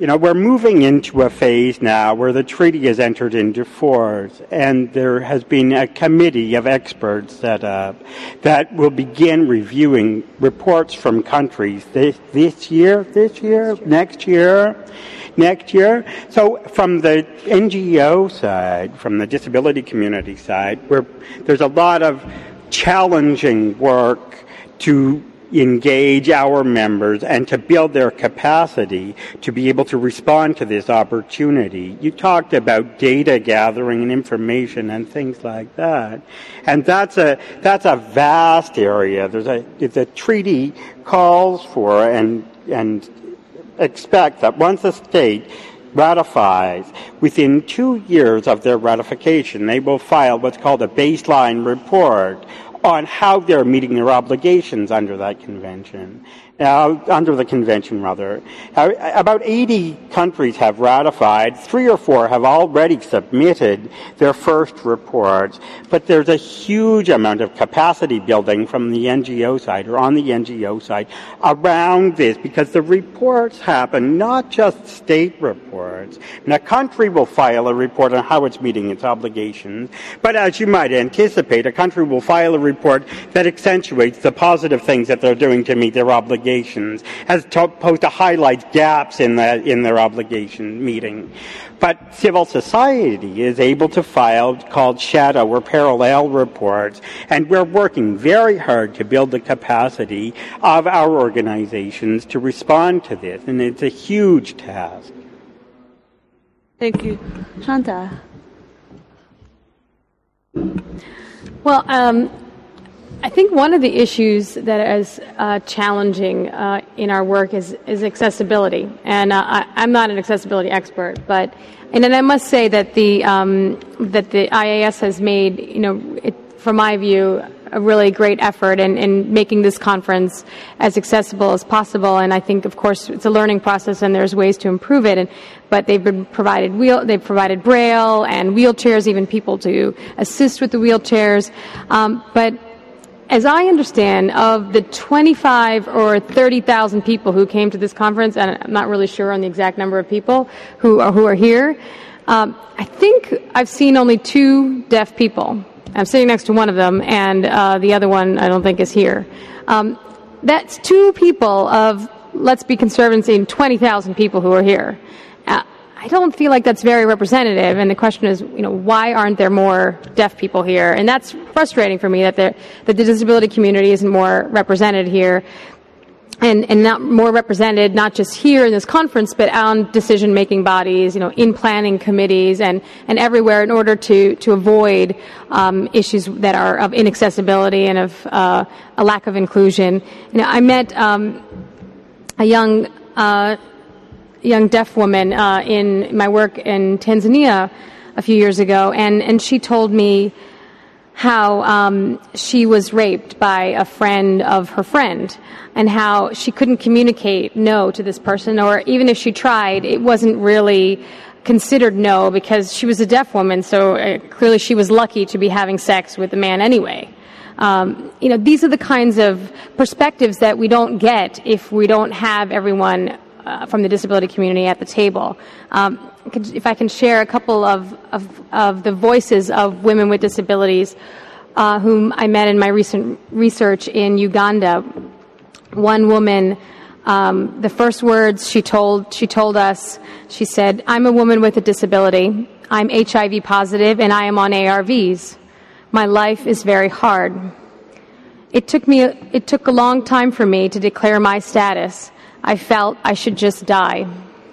you know, we're moving into a phase now where the treaty has entered into force, and there has been a committee of experts set up that will begin reviewing reports from countries this, this year, this year, next year, next year. So from the N G O side, from the disability community side, where there's a lot of challenging work to engage our members and to build their capacity to be able to respond to this opportunity. You talked about data gathering and information and things like that. And that's a that's a vast area. There's a the treaty calls for and and expect that once a state ratifies, within two years of their ratification, they will file what's called a baseline report on how they're meeting their obligations under that convention, uh, under the convention, rather. Uh, about eighty countries have ratified. Three or four have already submitted their first reports, but there's a huge amount of capacity building from the N G O side, or on the N G O side, around this, because the reports happen, not just state reports. And a country will file a report on how it's meeting its obligations, but as you might anticipate, a country will file a report that accentuates the positive things that they're doing to meet their obligations, as opposed to highlights gaps in the in their obligation meeting. But civil society is able to file called shadow or parallel reports, and we're working very hard to build the capacity of our organizations to respond to this, and it's a huge task. Thank you. Shanta. Well, um, I think one of the issues that is uh, challenging uh, in our work is, is accessibility. And uh, I, I'm not an accessibility expert, but and then I must say that the um, that the I A S has made, you know, it, from my view, a really great effort in, in making this conference as accessible as possible. And I think, of course, it's a learning process, and there's ways to improve it. And but they've been provided wheel, they've provided braille and wheelchairs, even people to assist with the wheelchairs. Um, but as I understand, of the twenty-five or thirty thousand people who came to this conference, and I'm not really sure on the exact number of people who are, who are here, um, I think I've seen only two deaf people. I'm sitting next to one of them, and uh, the other one I don't think is here. Um, that's two people of, let's be conservative, saying twenty thousand people who are here. Uh, I don't feel like that's very representative, and the question is, you know, why aren't there more deaf people here? And that's frustrating for me that, that the disability community isn't more represented here, and, and not more represented not just here in this conference, but on decision-making bodies, you know, in planning committees and, and everywhere, in order to, to avoid um, issues that are of inaccessibility and of uh, a lack of inclusion. You know, I met um, a young uh, young deaf woman uh, in my work in Tanzania a few years ago, and, and she told me how um, she was raped by a friend of her friend, and how she couldn't communicate no to this person, or even if she tried, it wasn't really considered no, because she was a deaf woman, so uh, clearly she was lucky to be having sex with a man anyway. Um, you know, these are the kinds of perspectives that we don't get if we don't have everyone Uh, from the disability community at the table. Um, if I can share a couple of, of, of the voices of women with disabilities uh, whom I met in my recent research in Uganda. One woman, um, the first words she told, she told us, she said, "I'm a woman with a disability. I'm H I V positive and I am on A R Vs. My life is very hard. It took me, it took a long time for me to declare my status. I felt I should just die."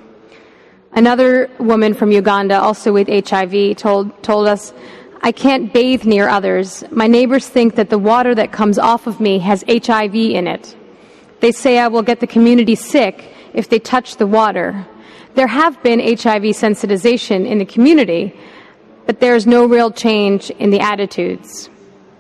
Another woman from Uganda, also with H I V, told, told us, "I can't bathe near others. My neighbors think that the water that comes off of me has H I V in it. They say I will get the community sick if they touch the water. There have been H I V sensitization in the community, but there is no real change in the attitudes."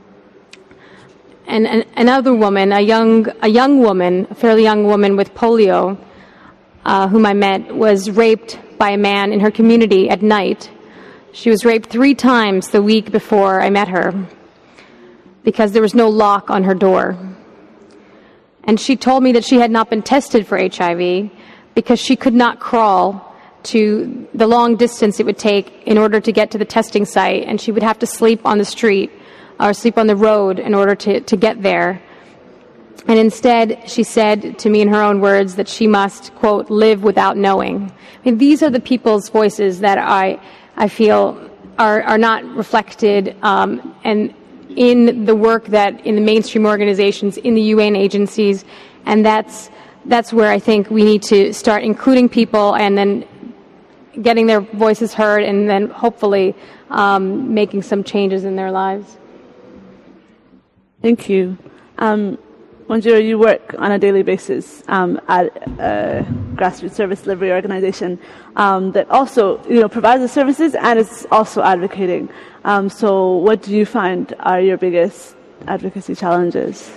And an, another woman, a young, a young woman, a fairly young woman with polio, uh, whom I met, was raped by a man in her community at night. She was raped three times the week before I met her because there was no lock on her door. And she told me that she had not been tested for H I V because she could not crawl to the long distance it would take in order to get to the testing site, and she would have to sleep on the street or sleep on the road in order to, to get there. And instead, she said to me in her own words that she must, quote, live without knowing. I mean, these are the people's voices that I, I feel are, are not reflected um, and in the work that in the mainstream organizations, in the U N agencies, and that's that's where I think we need to start including people and then getting their voices heard, and then hopefully um, making some changes in their lives. Thank you. Um, Wanjiro, you work on a daily basis um, at a grassroots service delivery organization um, that also, you know, provides the services and is also advocating. Um, so, what do you find are your biggest advocacy challenges?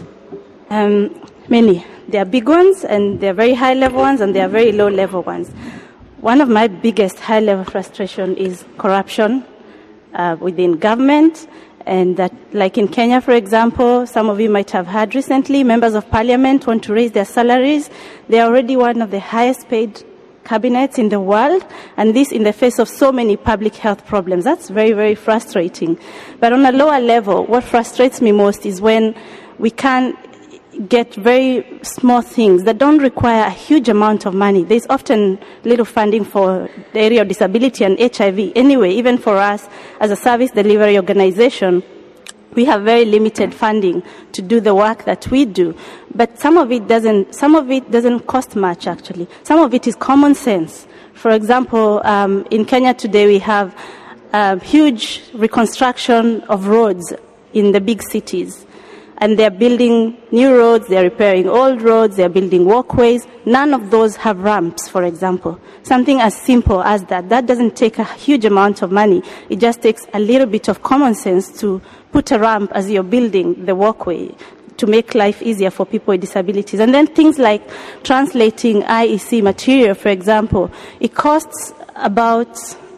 Um, many. There are big ones, and there are very high-level ones, and there are very low-level ones. One of my biggest high-level frustration is corruption uh, within government. And that, like in Kenya, for example, some of you might have heard recently, members of parliament want to raise their salaries. They are already one of the highest paid cabinets in the world, and this in the face of so many public health problems. That's very, very frustrating. But on a lower level, what frustrates me most is when we can get very small things that don't require a huge amount of money. There's often little funding for the area of disability and H I V. Anyway, even for us as a service delivery organization, we have very limited funding to do the work that we do. But some of it doesn't, some of it doesn't cost much, actually. Some of it is common sense. For example, um, in Kenya today we have a huge reconstruction of roads in the big cities. And they're building new roads, they're repairing old roads, they're building walkways. None of those have ramps, for example. Something as simple as that. That doesn't take a huge amount of money. It just takes a little bit of common sense to put a ramp as you're building the walkway to make life easier for people with disabilities. And then things like translating I E C material, for example. It costs about,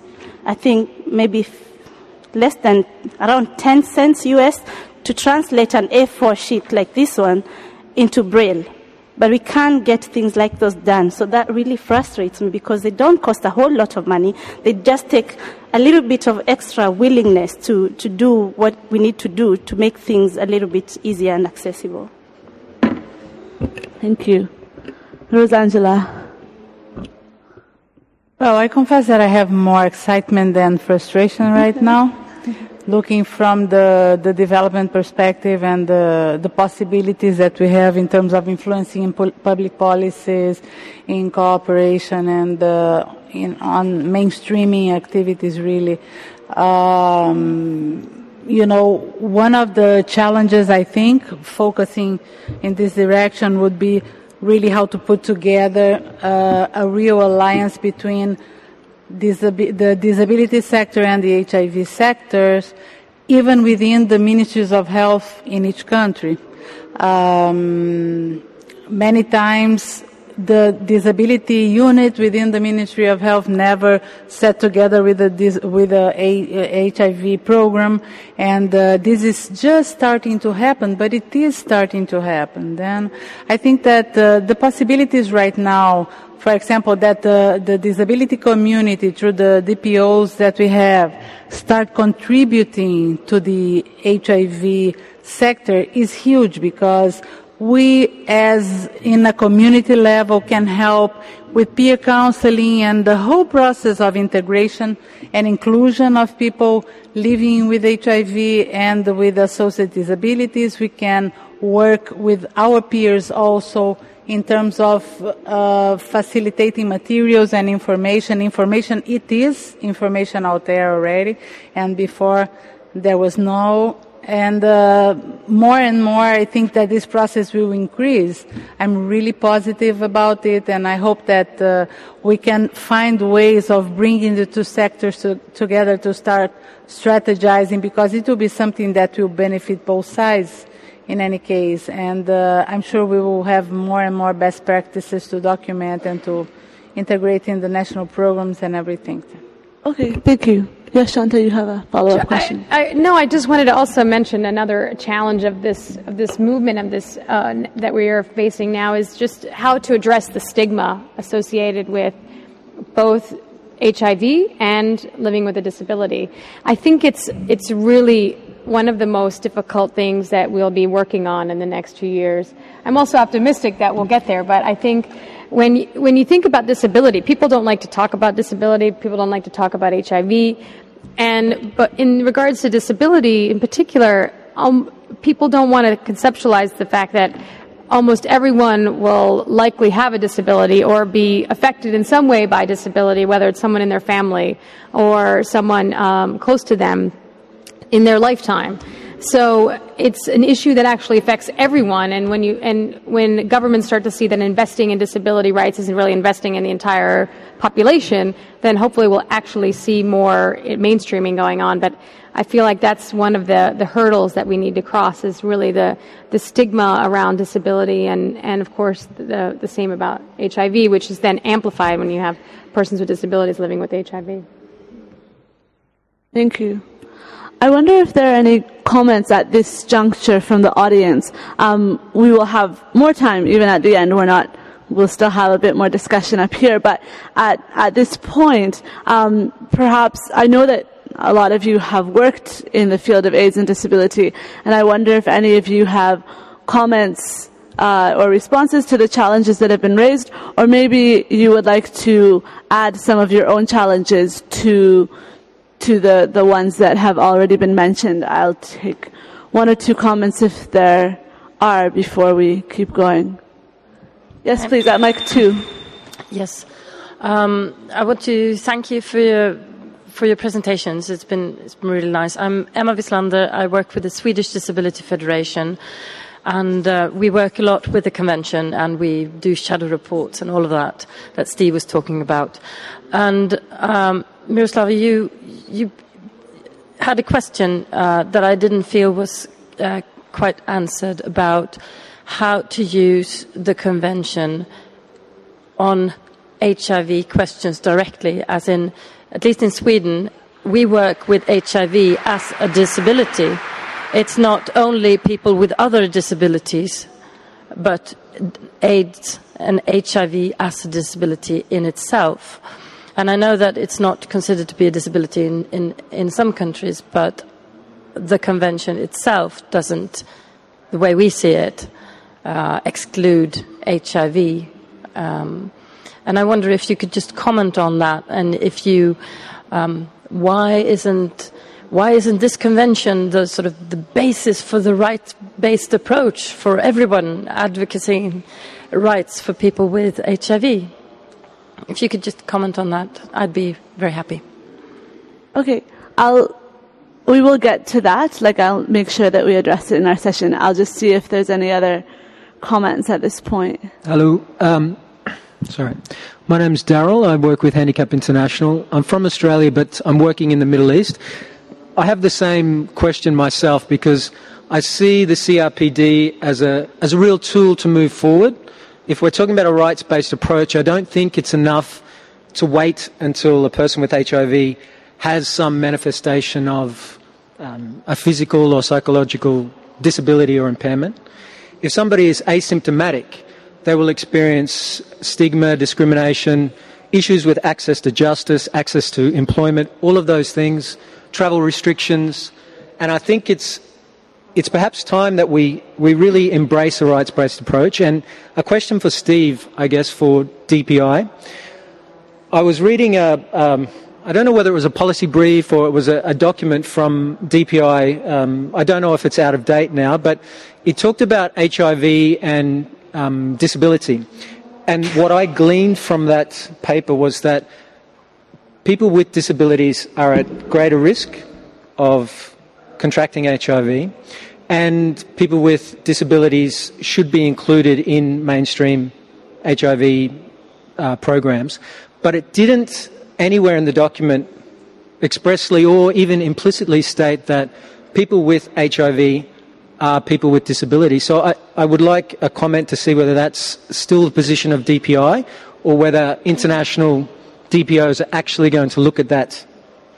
I think, maybe less than around ten cents U S to translate an A four sheet like this one into Braille. But we can't get things like those done. So that really frustrates me because they don't cost a whole lot of money. They just take a little bit of extra willingness to, to do what we need to do to make things a little bit easier and accessible. Thank you. Rosangela. Well, I confess that I have more excitement than frustration right now. Looking from the, the development perspective and the, the possibilities that we have in terms of influencing in pol- public policies, in cooperation and uh, in, on mainstreaming activities, really. Um, you know, one of the challenges, I think, focusing in this direction would be really how to put together uh, a real alliance between Disab- the disability sector and the H I V sectors, even within the ministries of health in each country. Um, many times the disability unit within the Ministry of Health never sat together with a, dis- with a, a, a H I V program, and uh, this is just starting to happen, but it is starting to happen. Then I think that uh, the possibilities right now, for example, that uh, the disability community, through the D P Os that we have, start contributing to the H I V sector is huge, because we, as in a community level, can help with peer counseling and the whole process of integration and inclusion of people living with H I V and with associated disabilities. We can work with our peers also in terms of uh, facilitating materials and information. Information, it is information out there already, and before there was no. And uh, more and more, I think that this process will increase. I'm really positive about it, and I hope that uh, we can find ways of bringing the two sectors to, together to start strategizing, because it will be something that will benefit both sides in any case. And uh, I'm sure we will have more and more best practices to document and to integrate in the national programs and everything. Okay, thank you. Yes, Shanta, you have a follow-up question. I, I, no, I just wanted to also mention another challenge of this of this movement of this uh, that we are facing now is just how to address the stigma associated with both H I V and living with a disability. I think it's it's really one of the most difficult things that we'll be working on in the next few years. I'm also optimistic that we'll get there, but I think when you, when you think about disability, people don't like to talk about disability. People don't like to talk about H I V. And but in regards to disability in particular, um, people don't want to conceptualize the fact that almost everyone will likely have a disability or be affected in some way by disability, whether it's someone in their family or someone um, close to them in their lifetime. So it's an issue that actually affects everyone, and when you and when governments start to see that investing in disability rights isn't really investing in the entire population, then hopefully we'll actually see more mainstreaming going on. But I feel like that's one of the, the hurdles that we need to cross is really the, the stigma around disability, and, and of course the the same about H I V, which is then amplified when you have persons with disabilities living with H I V. Thank you. I wonder if there are any comments at this juncture from the audience. Um, we will have more time even at the end. We're not, we'll still have a bit more discussion up here, but at, at this point, um, perhaps, I know that a lot of you have worked in the field of AIDS and disability, and I wonder if any of you have comments uh, or responses to the challenges that have been raised, or maybe you would like to add some of your own challenges to to the, the ones that have already been mentioned. I'll take one or two comments if there are before we keep going. Yes, please, at mic two. Yes. Um, I want to thank you for your for your presentations. It's been it's been really nice. I'm Emma Wislander. I work with the Swedish Disability Federation, and uh, we work a lot with the convention, and we do shadow reports and all of that that Steve was talking about. And um, Miroslava, you you had a question uh, that I didn't feel was uh, quite answered about how to use the convention on H I V questions directly, as in, at least in Sweden, we work with H I V as a disability. It's not only people with other disabilities, but AIDS and H I V as a disability in itself. And I know that it's not considered to be a disability in, in, in some countries, but the convention itself doesn't, the way we see it, uh, exclude H I V. Um, and I wonder if you could just comment on that, and if you, um, why isn't why isn't this convention the sort of the basis for the right-based approach for everyone advocating rights for people with H I V? If you could just comment on that, I'd be very happy. Okay, I'll. We will get to that. Like, I'll make sure that we address it in our session. I'll just see if there's any other comments at this point. Hello. Um, sorry. My name's Daryl. I work with Handicap International. I'm from Australia, but I'm working in the Middle East. I have the same question myself, because I see the C R P D as a as a real tool to move forward. If we're talking about a rights-based approach, I don't think it's enough to wait until a person with H I V has some manifestation of um, a physical or psychological disability or impairment. If somebody is asymptomatic, they will experience stigma, discrimination, issues with access to justice, access to employment, all of those things, travel restrictions. And I think it's it's perhaps time that we, we really embrace a rights-based approach. And a question for Steve, I guess, for D P I. I was reading a, um, I don't know whether it was a policy brief or it was a, a document from D P I. Um, I don't know if it's out of date now, but it talked about H I V and um, disability. And what I gleaned from that paper was that people with disabilities are at greater risk of contracting H I V, and people with disabilities should be included in mainstream H I V uh, programs. But it didn't anywhere in the document expressly or even implicitly state that people with H I V are people with disabilities. So I, I would like a comment to see whether that's still the position of D P I, or whether international D P Os are actually going to look at that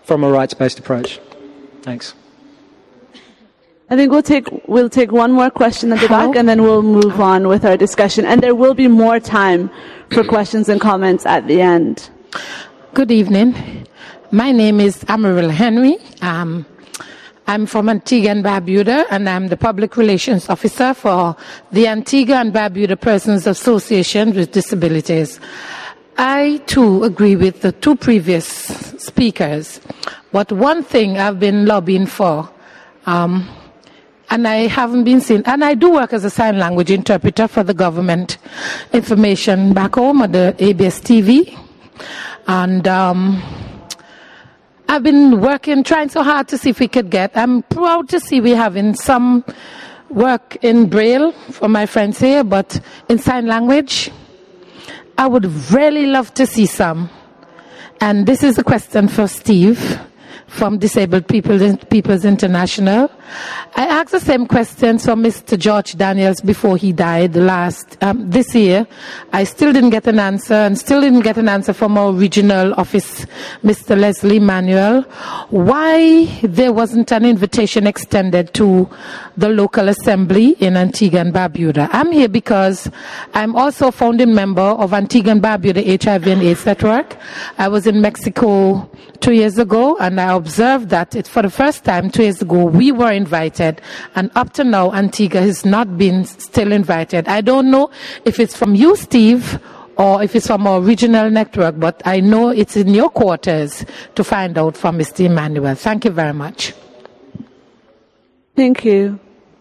from a rights-based approach. Thanks. I think we'll take we'll take one more question at the Hello? back, and then we'll move on with our discussion. And there will be more time for questions and comments at the end. Good evening. My name is Amaryl Henry. Um, I'm from Antigua and Barbuda, and I'm the Public Relations Officer for the Antigua and Barbuda Persons Association with Disabilities. I, too, agree with the two previous speakers. But one thing I've been lobbying for, um, and I haven't been seen, and I do work as a sign language interpreter for the government information back home at the A B S T V. And um, I've been working, trying so hard to see if we could get, I'm proud to see we're having some work in Braille for my friends here, but in sign language, I would really love to see some. And this is a question for Steve from Disabled People, People's International. I asked the same questions for Mister George Daniels before he died last um, this year. I still didn't get an answer, and still didn't get an answer from our regional office, Mister Leslie Manuel, why there wasn't an invitation extended to the local assembly in Antigua and Barbuda. I'm here because I'm also a founding member of Antigua and Barbuda H I V and AIDS Network. I was in Mexico two years ago, and I observed that it, for the first time two years ago, we were invited, and up to now, Antigua has not been still invited. I don't know if it's from you, Steve, or if it's from our regional network, but I know it's in your quarters to find out from Mister Emmanuel. Thank you very much. Thank you.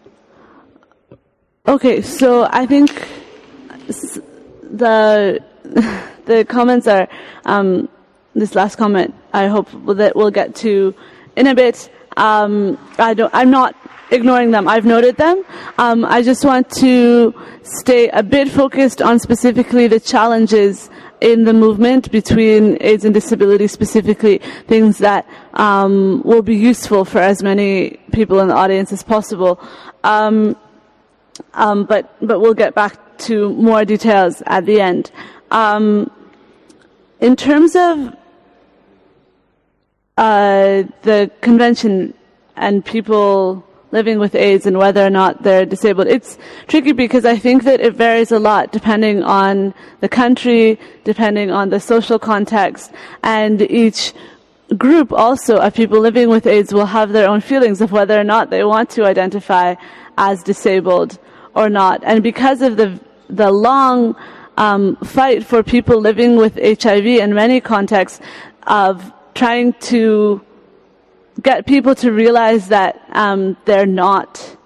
Okay, so I think the the comments are, um, this last comment, I hope that we'll get to in a bit. Um, I don't, I'm not ignoring them. I've noted them. Um, I just want to stay a bit focused on specifically the challenges in the movement between AIDS and disability, specifically things that um, will be useful for as many people in the audience as possible. Um, um, but but we'll get back to more details at the end. Um, in terms of uh, the convention and people living with AIDS and whether or not they're disabled, it's tricky because I think that it varies a lot depending on the country, depending on the social context, and each group also of people living with AIDS will have their own feelings of whether or not they want to identify as disabled or not. And because of the the long um, fight for people living with H I V in many contexts of trying to get people to realize that um, they're not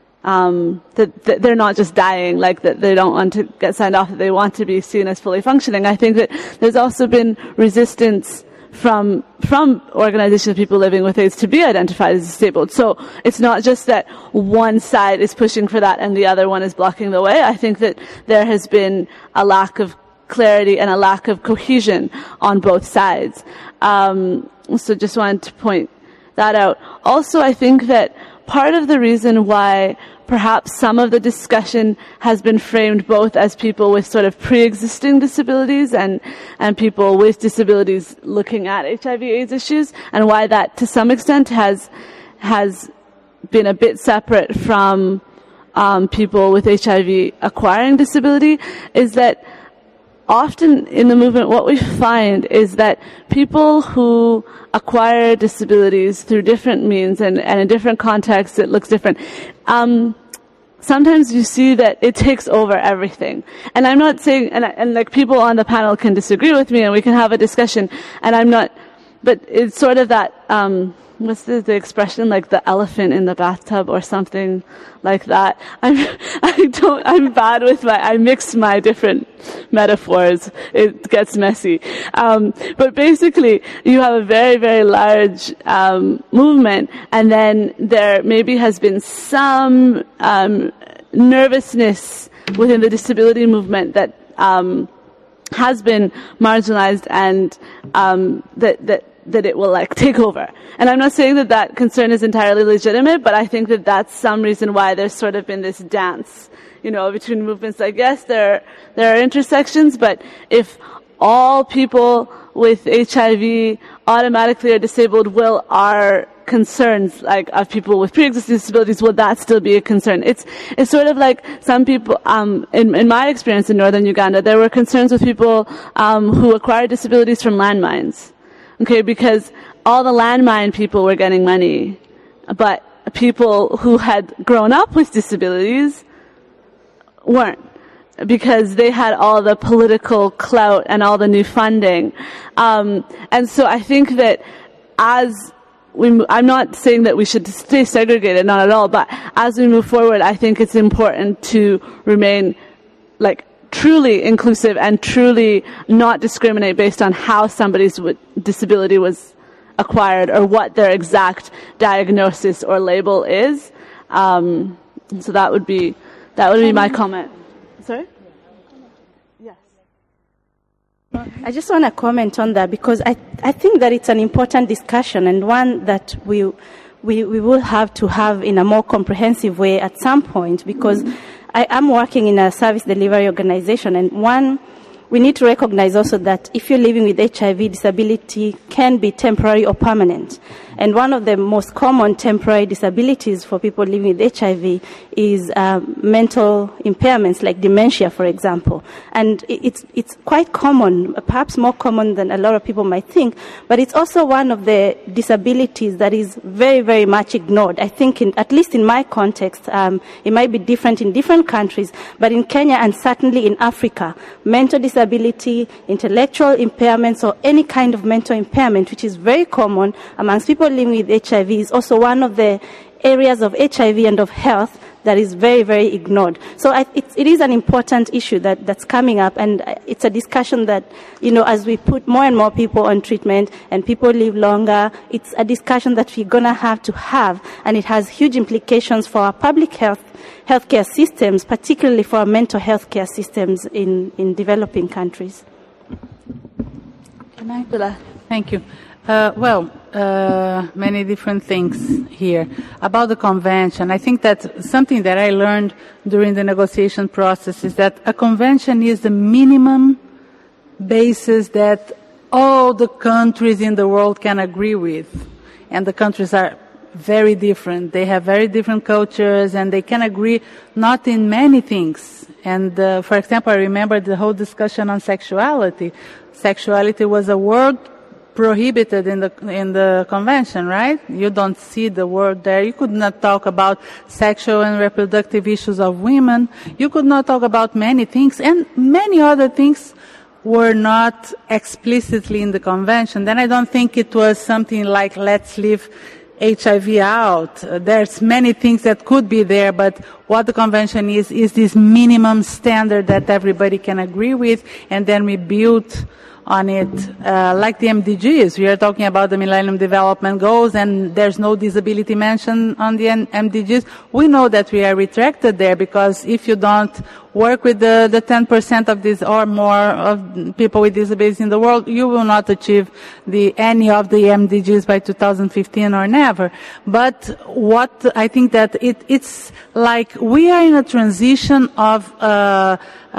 um, that, that they're not just dying, like that they don't want to get signed off, that they want to be seen as fully functioning. I think that there's also been resistance from from organizations of people living with AIDS to be identified as disabled. So it's not just that one side is pushing for that and the other one is blocking the way. I think that there has been a lack of clarity and a lack of cohesion on both sides. Um, so just wanted to point that out. Also, I think that part of the reason why perhaps some of the discussion has been framed both as people with sort of pre-existing disabilities and, and people with disabilities looking at H I V AIDS issues, and why that to some extent has has been a bit separate from um, people with H I V acquiring disability, is that often in the movement what we find is that people who acquire disabilities through different means and, and in different contexts it looks different. Um, sometimes you see that it takes over everything. And I'm not saying, and, and like people on the panel can disagree with me and we can have a discussion, and I'm not, but it's sort of that, um, what's the, the expression, like the elephant in the bathtub or something like that. I'm, I don't, I'm bad with my, I mix my different metaphors. It gets messy. Um, but basically, you have a very, very large, um, movement, and then there maybe has been some, um, nervousness within the disability movement that, um, has been marginalized and, um, that, that, that it will like take over. And I'm not saying that that concern is entirely legitimate, but I think that that's some reason why there's sort of been this dance, you know, between movements. Like, yes, there, there are intersections, but if all people with H I V automatically are disabled, will our concerns like of people with pre-existing disabilities, will that still be a concern? It's it's sort of like some people, um, in, in my experience in northern Uganda, there were concerns with people um, who acquired disabilities from landmines, okay, because all the landmine people were getting money, but people who had grown up with disabilities weren't, because they had all the political clout and all the new funding. Um, and so I think that as we, I'm not saying that we should stay segregated, not at all, but as we move forward, I think it's important to remain like truly inclusive and truly not discriminate based on how somebody's disability was acquired or what their exact diagnosis or label is. Um, so that would be that would be my comment. Sorry? Yes. I just want to comment on that because I I think that it's an important discussion and one that we we we will have to have in a more comprehensive way at some point, because I am working in a service delivery organization, and one, we need to recognize also that if you're living with H I V, disability can be temporary or permanent. And one of the most common temporary disabilities for people living with H I V is uh, mental impairments like dementia, for example. And it's it's quite common, perhaps more common than a lot of people might think, but it's also one of the disabilities that is very, very much ignored. I think, in, at least in my context, um, it might be different in different countries, but in Kenya and certainly in Africa, mental disability, intellectual impairments, or any kind of mental impairment, which is very common amongst people living with H I V, is also one of the areas of H I V and of health that is very, very ignored. So I, it, it is an important issue that, that's coming up, and it's a discussion that, you know, as we put more and more people on treatment and people live longer, it's a discussion that we're going to have to have, and it has huge implications for our public health healthcare systems, particularly for our mental health care systems in, in developing countries. Can I? Thank you. Uh, well, uh, many different things here. About the convention, I think that something that I learned during the negotiation process is that a convention is the minimum basis that all the countries in the world can agree with. And the countries are very different. They have very different cultures, and they can agree not in many things. And, uh, for example, I remember the whole discussion on sexuality. Sexuality was a word prohibited in the in the convention, right? You don't see the word there. You could not talk about sexual and reproductive issues of women. You could not talk about many things, and many other things were not explicitly in the convention. Then I don't think it was something like, let's leave H I V out. Uh, there's many things that could be there, but what the convention is, is this minimum standard that everybody can agree with, and then we build on it, uh, like the M D Gs. We are talking about the Millennium Development Goals, and there's no disability mentioned on the M D Gs. We know that we are retracted there, because if you don't work with the, the ten percent of this or more of people with disabilities in the world, you will not achieve the, any of the M D Gs by two thousand fifteen or never. But what I think that it, it's like we are in a transition of, uh,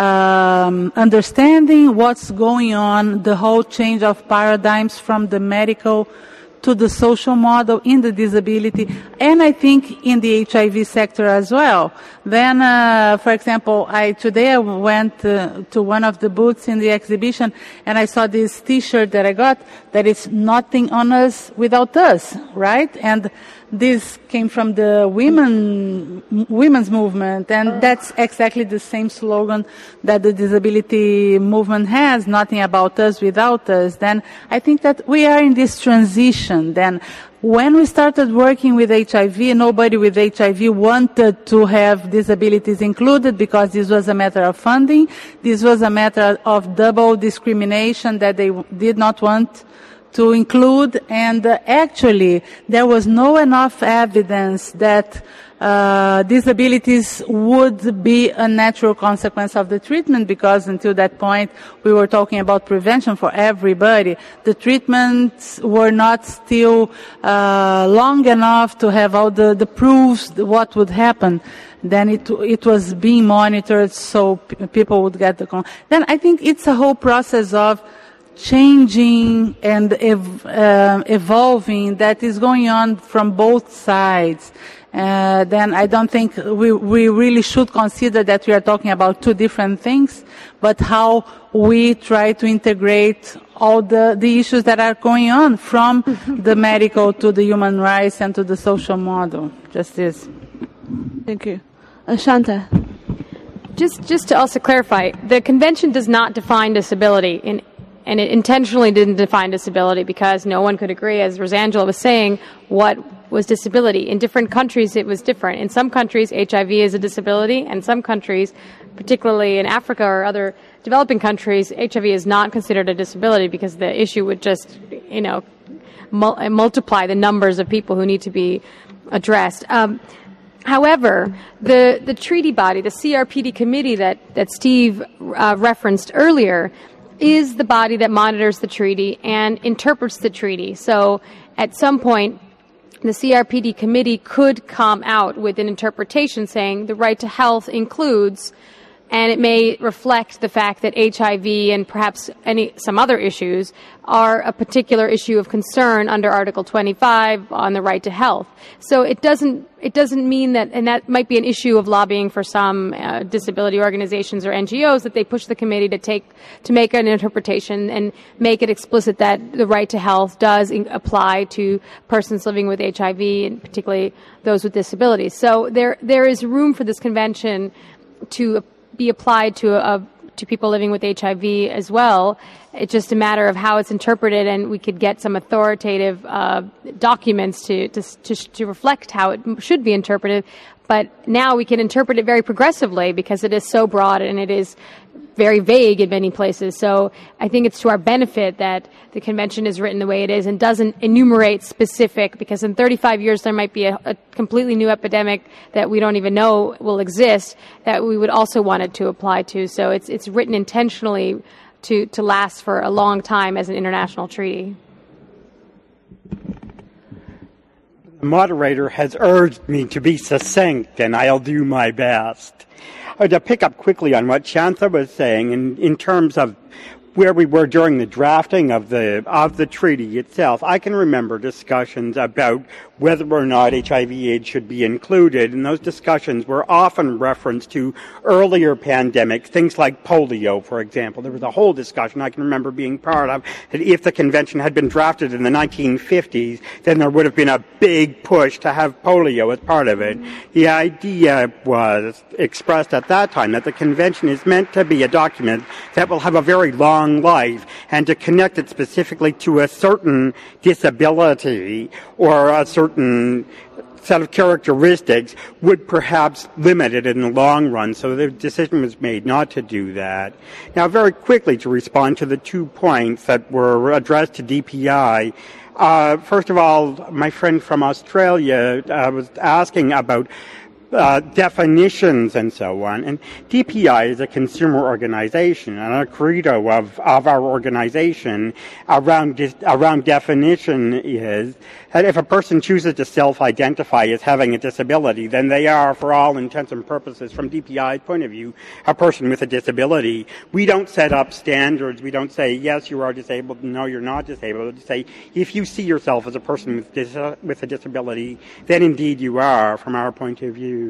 um, understanding what's going on, the whole change of paradigms from the medical to the social model in the disability, and I think in the H I V sector as well. Then, uh, for example, I today I went uh, to one of the booths in the exhibition, and I saw this T-shirt that I got that is "Nothing on us without us," right? And this came from the women women's movement, and that's exactly the same slogan that the disability movement has: "Nothing about us without us." Then I think that we are in this transition. Then when we started working with H I V, nobody with H I V wanted to have disabilities included, because this was a matter of funding. This was a matter of double discrimination that they did not want to include, and uh, actually there was no enough evidence that uh, disabilities would be a natural consequence of the treatment, because until that point we were talking about prevention for everybody. The treatments were not still uh, long enough to have all the, the proofs what would happen. Then it it was being monitored so p- people would get the con- then I think it's a whole process of changing and ev- uh, evolving that is going on from both sides. Uh, then I don't think we, we really should consider that we are talking about two different things, but how we try to integrate all the, the issues that are going on, from the medical to the human rights and to the social model. Just this. Thank you. Uh, Shanta. Just, just to also clarify, the convention does not define disability, in, and it intentionally didn't define disability because no one could agree, as Rosangela was saying, what was disability. In different countries, it was different. In some countries, H I V is a disability, and some countries, particularly in Africa or other developing countries, H I V is not considered a disability because the issue would just, you know, mul- multiply the numbers of people who need to be addressed. Um, However, the, the treaty body, the C R P D committee that, that Steve uh, referenced earlier, is the body that monitors the treaty and interprets the treaty. So at some point, the C R P D committee could come out with an interpretation saying the right to health includes, and it may reflect the fact that H I V and perhaps any some other issues are a particular issue of concern under Article twenty-five on the right to health. So it doesn't it doesn't mean that, and that might be an issue of lobbying for some uh, disability organizations or N G Os, that they push the committee to take to make an interpretation and make it explicit that the right to health does in, apply to persons living with H I V, and particularly those with disabilities. So there there is room for this convention to be applied to a, to people living with H I V as well. It's just a matter of how it's interpreted, and we could get some authoritative uh, documents to, to to to reflect how it should be interpreted. But now we can interpret it very progressively because it is so broad and it is very vague in many places. So I think it's to our benefit that the convention is written the way it is and doesn't enumerate specific, because in thirty-five years there might be a, a completely new epidemic that we don't even know will exist that we would also want it to apply to. So it's it's written intentionally to, to last for a long time as an international treaty. The moderator has urged me to be succinct, and I'll do my best. Uh, to pick up quickly on what Shanta was saying in, in terms of where we were during the drafting of the of the treaty itself, I can remember discussions about whether or not H I V AIDS should be included, and those discussions were often referenced to earlier pandemics, things like polio, for example. There was a whole discussion I can remember being part of, that if the convention had been drafted in the nineteen fifties, then there would have been a big push to have polio as part of it. The idea was expressed at that time that the convention is meant to be a document that will have a very long life, and to connect it specifically to a certain disability or a certain set of characteristics would perhaps limit it in the long run. So the decision was made not to do that. Now, very quickly to respond to the two points that were addressed to D P I. Uh, first of all, my friend from Australia uh, was asking about Uh, definitions and so on. And D P I is a consumer organization, and a credo of, of our organization around around definition is that if a person chooses to self-identify as having a disability, then they are, for all intents and purposes, from D P I's point of view, a person with a disability. We don't set up standards. We don't say, yes, you are disabled, no, you're not disabled. We say, if you see yourself as a person with, dis- with a disability, then indeed you are, from our point of view.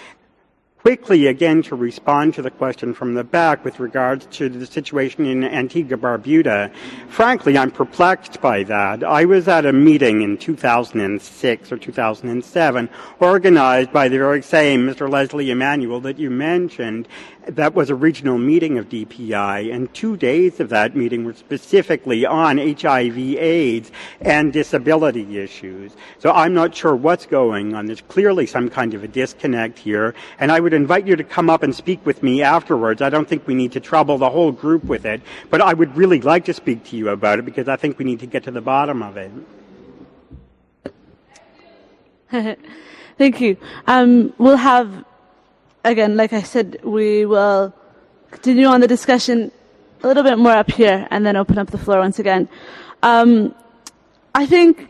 Quickly, again, to respond to the question from the back with regards to the situation in Antigua-Barbuda, frankly, I'm perplexed by that. I was at a meeting in two thousand six or two thousand seven, organized by the very same Mister Leslie Emanuel that you mentioned. That was a regional meeting of D P I, and two days of that meeting were specifically on H I V AIDS and disability issues. So I'm not sure what's going on. There's clearly some kind of a disconnect here, and I would invite you to come up and speak with me afterwards. I don't think we need to trouble the whole group with it, but I would really like to speak to you about it because I think we need to get to the bottom of it. Thank you. Um, we'll have, again, like I said, we will continue on the discussion a little bit more up here and then open up the floor once again. Um, I think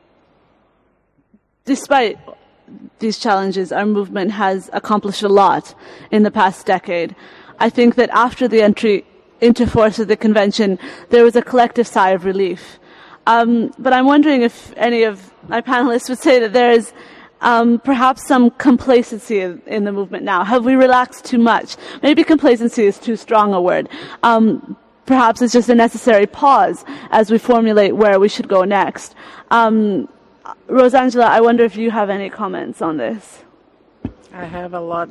despite these challenges, our movement has accomplished a lot in the past decade. I think that after the entry into force of the convention, there was a collective sigh of relief. Um, but I'm wondering if any of my panelists would say that there is um, perhaps some complacency in, in the movement now. Have we relaxed too much? Maybe complacency is too strong a word. Um, perhaps it's just a necessary pause as we formulate where we should go next. Um, Rosangela, I wonder if you have any comments on this. I have a lot.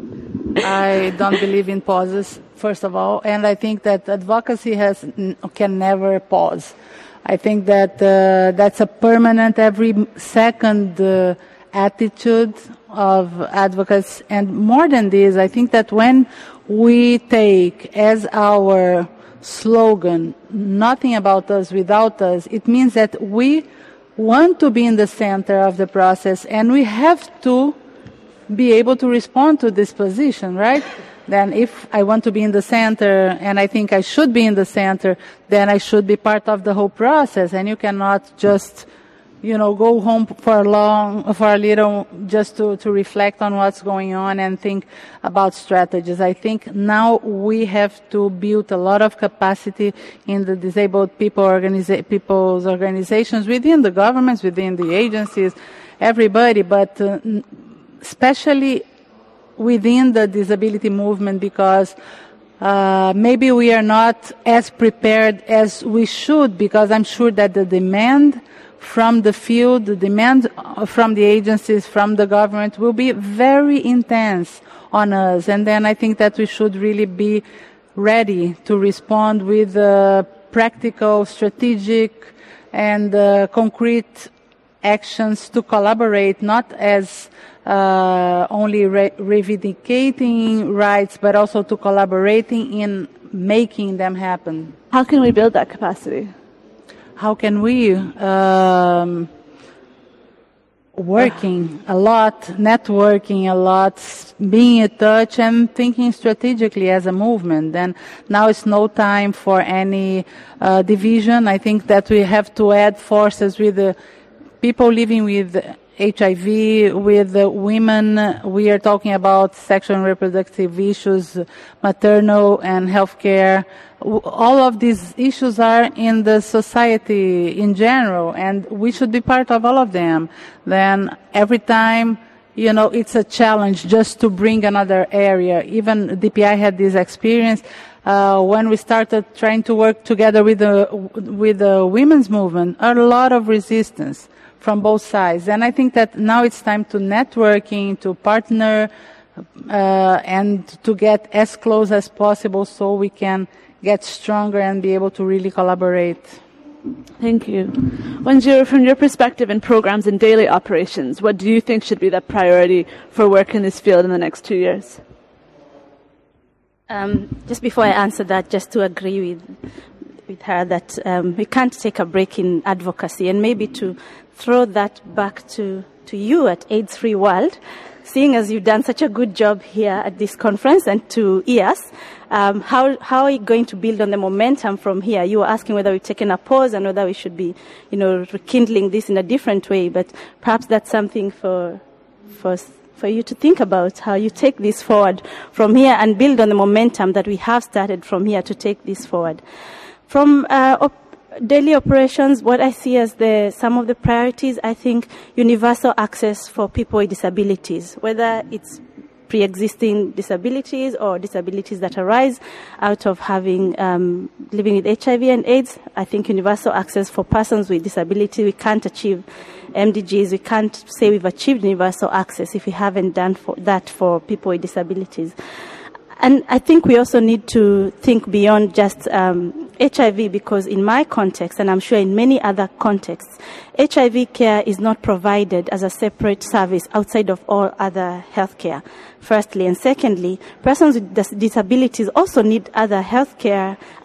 I don't believe in pauses, first of all, and I think that advocacy has can never pause. I think that uh, that's a permanent, every second uh, attitude of advocates. And more than this, I think that when we take as our slogan, nothing about us without us, it means that we want to be in the center of the process, and we have to be able to respond to this position, right? Then if I want to be in the center, and I think I should be in the center, then I should be part of the whole process, and you cannot just, you know, go home for a long, for a little, just to, to reflect on what's going on and think about strategies. I think now we have to build a lot of capacity in the disabled people organiza- people's organizations, within the governments, within the agencies, everybody, but uh, especially within the disability movement, because uh, maybe we are not as prepared as we should, because I'm sure that the demand from the field, the demand from the agencies, from the government will be very intense on us. And then I think that we should really be ready to respond with uh, practical, strategic, and uh, concrete actions to collaborate, not as uh, only re- reivindicating rights, but also to collaborating in making them happen. How can we build that capacity? How can we? Um, working a lot, networking a lot, being in touch and thinking strategically as a movement. And now it's no time for any uh, division. I think that we have to add forces with the people living with H I V, with the women. We are talking about sexual and reproductive issues, maternal and healthcare. All of these issues are in the society in general, and we should be part of all of them. Then every time, you know, it's a challenge just to bring another area. Even D P I had this experience uh, when we started trying to work together with the with the women's movement. A lot of resistance from both sides, and I think that now it's time to networking, to partner, uh, and to get as close as possible so we can get stronger and be able to really collaborate. Thank you. Wanjiru, from your perspective in programs and daily operations, what do you think should be the priority for work in this field in the next two years? Um, just before I answer that, just to agree with with her that um, we can't take a break in advocacy, and maybe to throw that back to, to you at AIDS-Free World, seeing as you've done such a good job here at this conference, and to E A S, um, how, how are you going to build on the momentum from here? You were asking whether we've taken a pause and whether we should be, you know, rekindling this in a different way, but perhaps that's something for, for, for you to think about, how you take this forward from here and build on the momentum that we have started from here to take this forward. From uh, op- daily operations, what I see as the some of the priorities, I think universal access for people with disabilities, whether it's pre-existing disabilities or disabilities that arise out of having um, living with H I V and AIDS. I think universal access for persons with disability, we can't achieve M D Gs, we can't say we've achieved universal access if we haven't done for that for people with disabilities. And I think we also need to think beyond just um, H I V, because in my context, and I'm sure in many other contexts, H I V care is not provided as a separate service outside of all other healthcare, firstly. And secondly, persons with dis- disabilities also need other healthcare, and they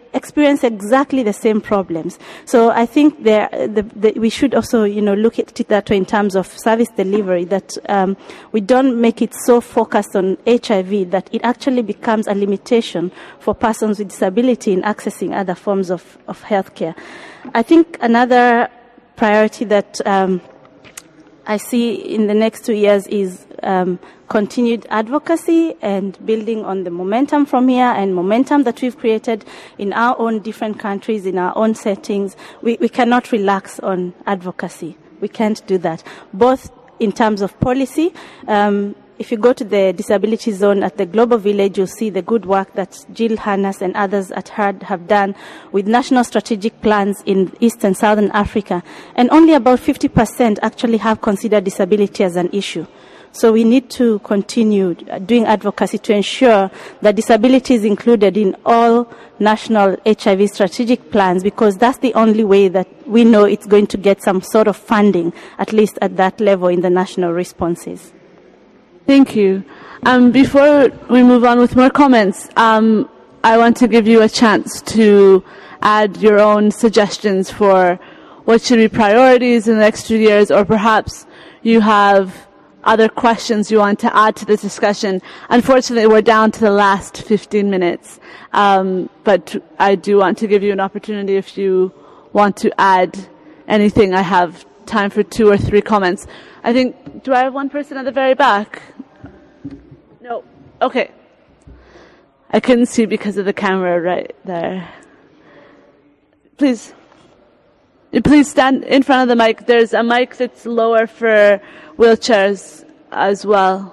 experience exactly the same problems. So I think there, the, the, we should also, you know, look at it that way in terms of service delivery, that um, we don't make it so focused on H I V that it actually becomes a limitation for persons with disability in accessing other forms of, of healthcare. I think another priority that um, I see in the next two years is um, continued advocacy and building on the momentum from here and momentum that we've created in our own different countries, in our own settings. We, we cannot relax on advocacy. We can't do that, both in terms of policy. Um, if you go to the disability zone at the Global Village, you'll see the good work that Jill Hannas and others at H U D have done with national strategic plans in East and Southern Africa. And only about fifty percent actually have considered disability as an issue. So we need to continue doing advocacy to ensure that disability is included in all national H I V strategic plans, because that's the only way that we know it's going to get some sort of funding, at least at that level in the national responses. Thank you. Um, before we move on with more comments, um, I want to give you a chance to add your own suggestions for what should be priorities in the next two years, or perhaps you have other questions you want to add to this discussion. Unfortunately, we're down to the last fifteen minutes, um, but I do want to give you an opportunity if you want to add anything. I have time for two or three comments. I think, do I have one person at the very back? No. Okay. I couldn't see because of the camera right there. Please. Please stand in front of the mic. There's a mic that's lower for wheelchairs as well.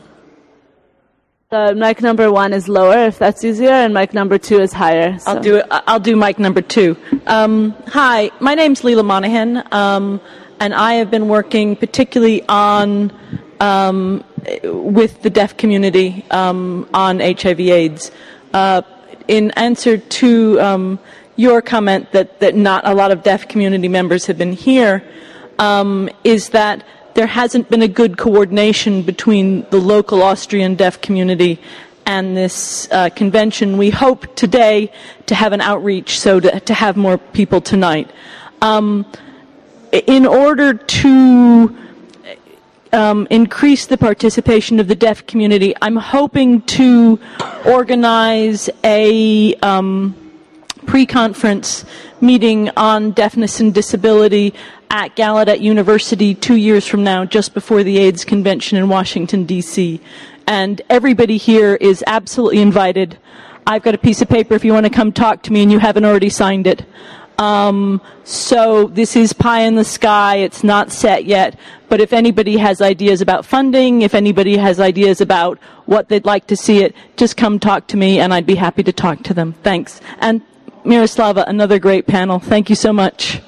The mic number one is lower, if that's easier, and mic number two is higher. So. I'll do it. I'll do mic number two. Um, hi, my name's Leela Monahan, um, and I have been working particularly on um, with the deaf community um, on H I V AIDS. Uh, in answer to um, your comment that, that not a lot of deaf community members have been here, um, is that there hasn't been a good coordination between the local Austrian deaf community and this uh, convention. We hope today to have an outreach, so to, to have more people tonight. Um, in order to um, increase the participation of the deaf community, I'm hoping to organize a um, pre-conference meeting on deafness and disability at Gallaudet University two years from now, just before the AIDS convention in Washington, D C And everybody here is absolutely invited. I've got a piece of paper if you want to come talk to me and you haven't already signed it. Um, so this is pie in the sky. It's not set yet. But if anybody has ideas about funding, if anybody has ideas about what they'd like to see it, just come talk to me and I'd be happy to talk to them. Thanks. And Miroslava, another great panel. Thank you so much.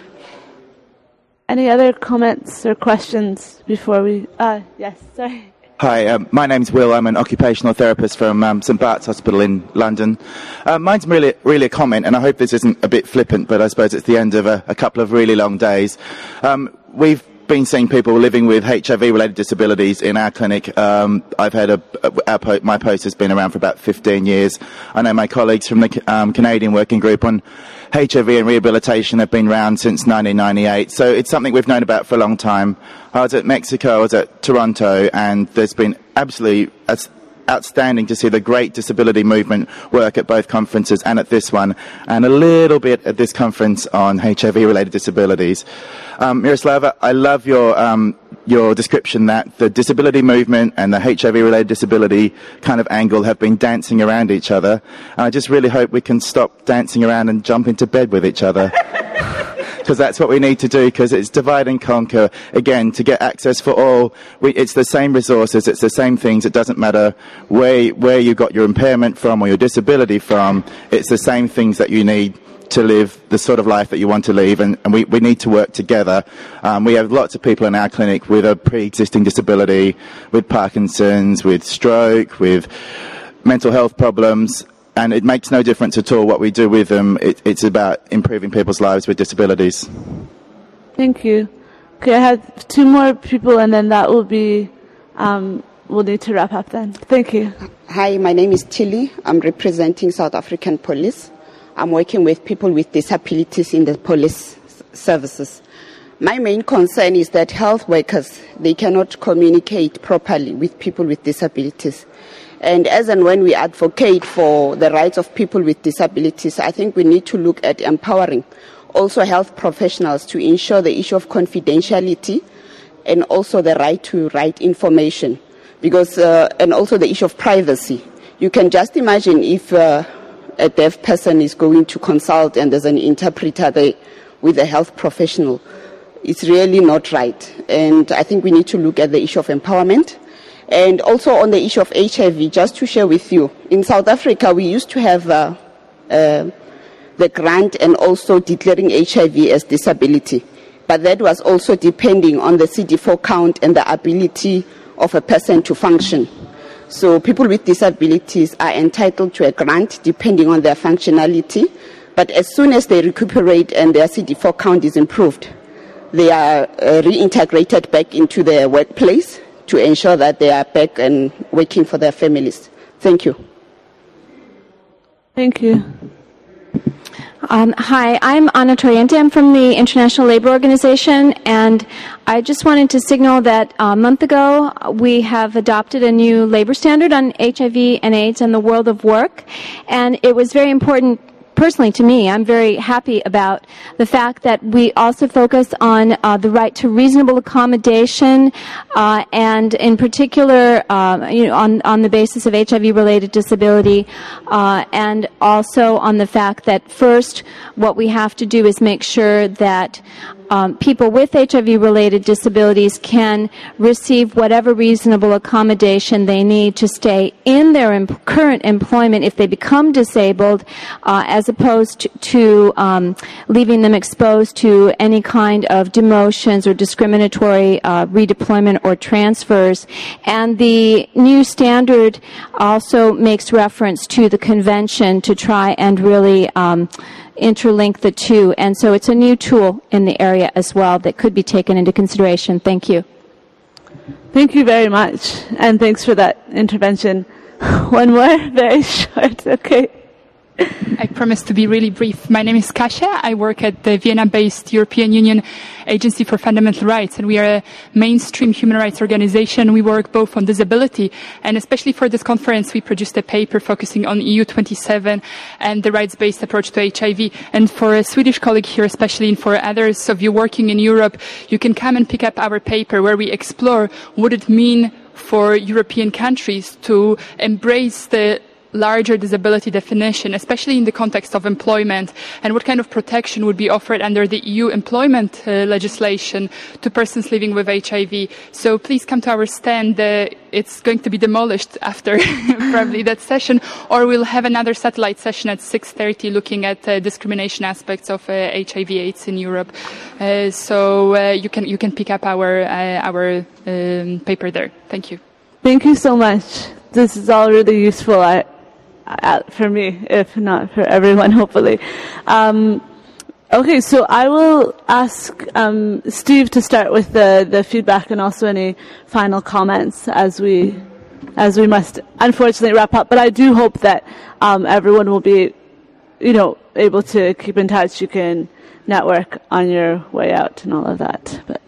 Any other comments or questions before we... Uh, yes, sorry. Hi, um, my name's Will. I'm an occupational therapist from um, St Bart's Hospital in London. Uh, mine's really, really a comment, and I hope this isn't a bit flippant, but I suppose it's the end of a, a couple of really long days. Um, we've been seeing people living with H I V-related disabilities in our clinic. Um, I've had a, our po- my post has been around for about fifteen years. I know my colleagues from the um, Canadian Working Group on H I V and Rehabilitation have been around since nineteen ninety-eight, so it's something we've known about for a long time. I was at Mexico, I was at Toronto, and there's been absolutely outstanding to see the great disability movement work at both conferences and at this one, and a little bit at this conference on H I V-related disabilities. Um, Miroslava, I love your um, your description that the disability movement and the H I V-related disability kind of angle have been dancing around each other. And I just really hope we can stop dancing around and jump into bed with each other. Because that's what we need to do, because it's divide and conquer. Again, to get access for all, we, it's the same resources, it's the same things. It doesn't matter where, where you got your impairment from or your disability from. It's the same things that you need to live the sort of life that you want to live, and, and we, we need to work together. Um, we have lots of people in our clinic with a pre-existing disability, with Parkinson's, with stroke, with mental health problems, and it makes no difference at all what we do with them. It, it's about improving people's lives with disabilities. Thank you. Okay, I have two more people, and then that will be, um, we'll need to wrap up then. Thank you. Hi, my name is Tilly. I'm representing South African Police. I'm working with people with disabilities in the police services. My main concern is that health workers, they cannot communicate properly with people with disabilities. And as and when we advocate for the rights of people with disabilities, I think we need to look at empowering also health professionals to ensure the issue of confidentiality and also the right to right information, because uh, and also the issue of privacy. You can just imagine if uh, a deaf person is going to consult and there's an interpreter there with a health professional. It's really not right. And I think we need to look at the issue of empowerment. And also on the issue of H I V, just to share with you, in South Africa we used to have uh, uh, the grant and also declaring H I V as disability. But that was also depending on the C D four count and the ability of a person to function. So people with disabilities are entitled to a grant depending on their functionality. But as soon as they recuperate and their C D four count is improved, they are uh, reintegrated back into their workplace to ensure that they are back and working for their families. Thank you. Thank you. Um, hi, I'm Ana Toriente. I'm from the International Labour Organization, and I just wanted to signal that a month ago we have adopted a new labor standard on H I V and AIDS and the world of work, and it was very important personally to me. I'm very happy about the fact that we also focus on uh, the right to reasonable accommodation, uh, and in particular, uh, you know, on, on the basis of H I V-related disability, uh, and also on the fact that first, what we have to do is make sure that Um, people with H I V-related disabilities can receive whatever reasonable accommodation they need to stay in their em- current employment if they become disabled, uh, as opposed to, to um, leaving them exposed to any kind of demotions or discriminatory uh, redeployment or transfers. And the new standard also makes reference to the convention to try and really um, interlink the two, and so it's a new tool in the area as well that could be taken into consideration. Thank you. Thank you very much, and thanks for that intervention. One more, very short, okay. I promise to be really brief. My name is Kasia. I work at the Vienna-based European Union Agency for Fundamental Rights, and we are a mainstream human rights organization. We work both on disability, and especially for this conference, we produced a paper focusing on E U twenty-seven and the rights-based approach to H I V. And for a Swedish colleague here, especially, and for others of you working in Europe, you can come and pick up our paper where we explore what it means for European countries to embrace the larger disability definition, especially in the context of employment, and what kind of protection would be offered under the E U employment uh, legislation to persons living with H I V. So please come to our stand. Uh, it's going to be demolished after probably that session, or we'll have another satellite session at six thirty looking at uh, discrimination aspects of uh, H I V AIDS in Europe. Uh, so uh, you can you can pick up our uh, our um, paper there. Thank you. Thank you so much. This is all really useful. I Uh, for me, if not for everyone, hopefully. Um, okay, so I will ask um, Steve to start with the, the feedback and also any final comments as we as we must unfortunately wrap up. But I do hope that um, everyone will be, you know, able to keep in touch. You can network on your way out and all of that. But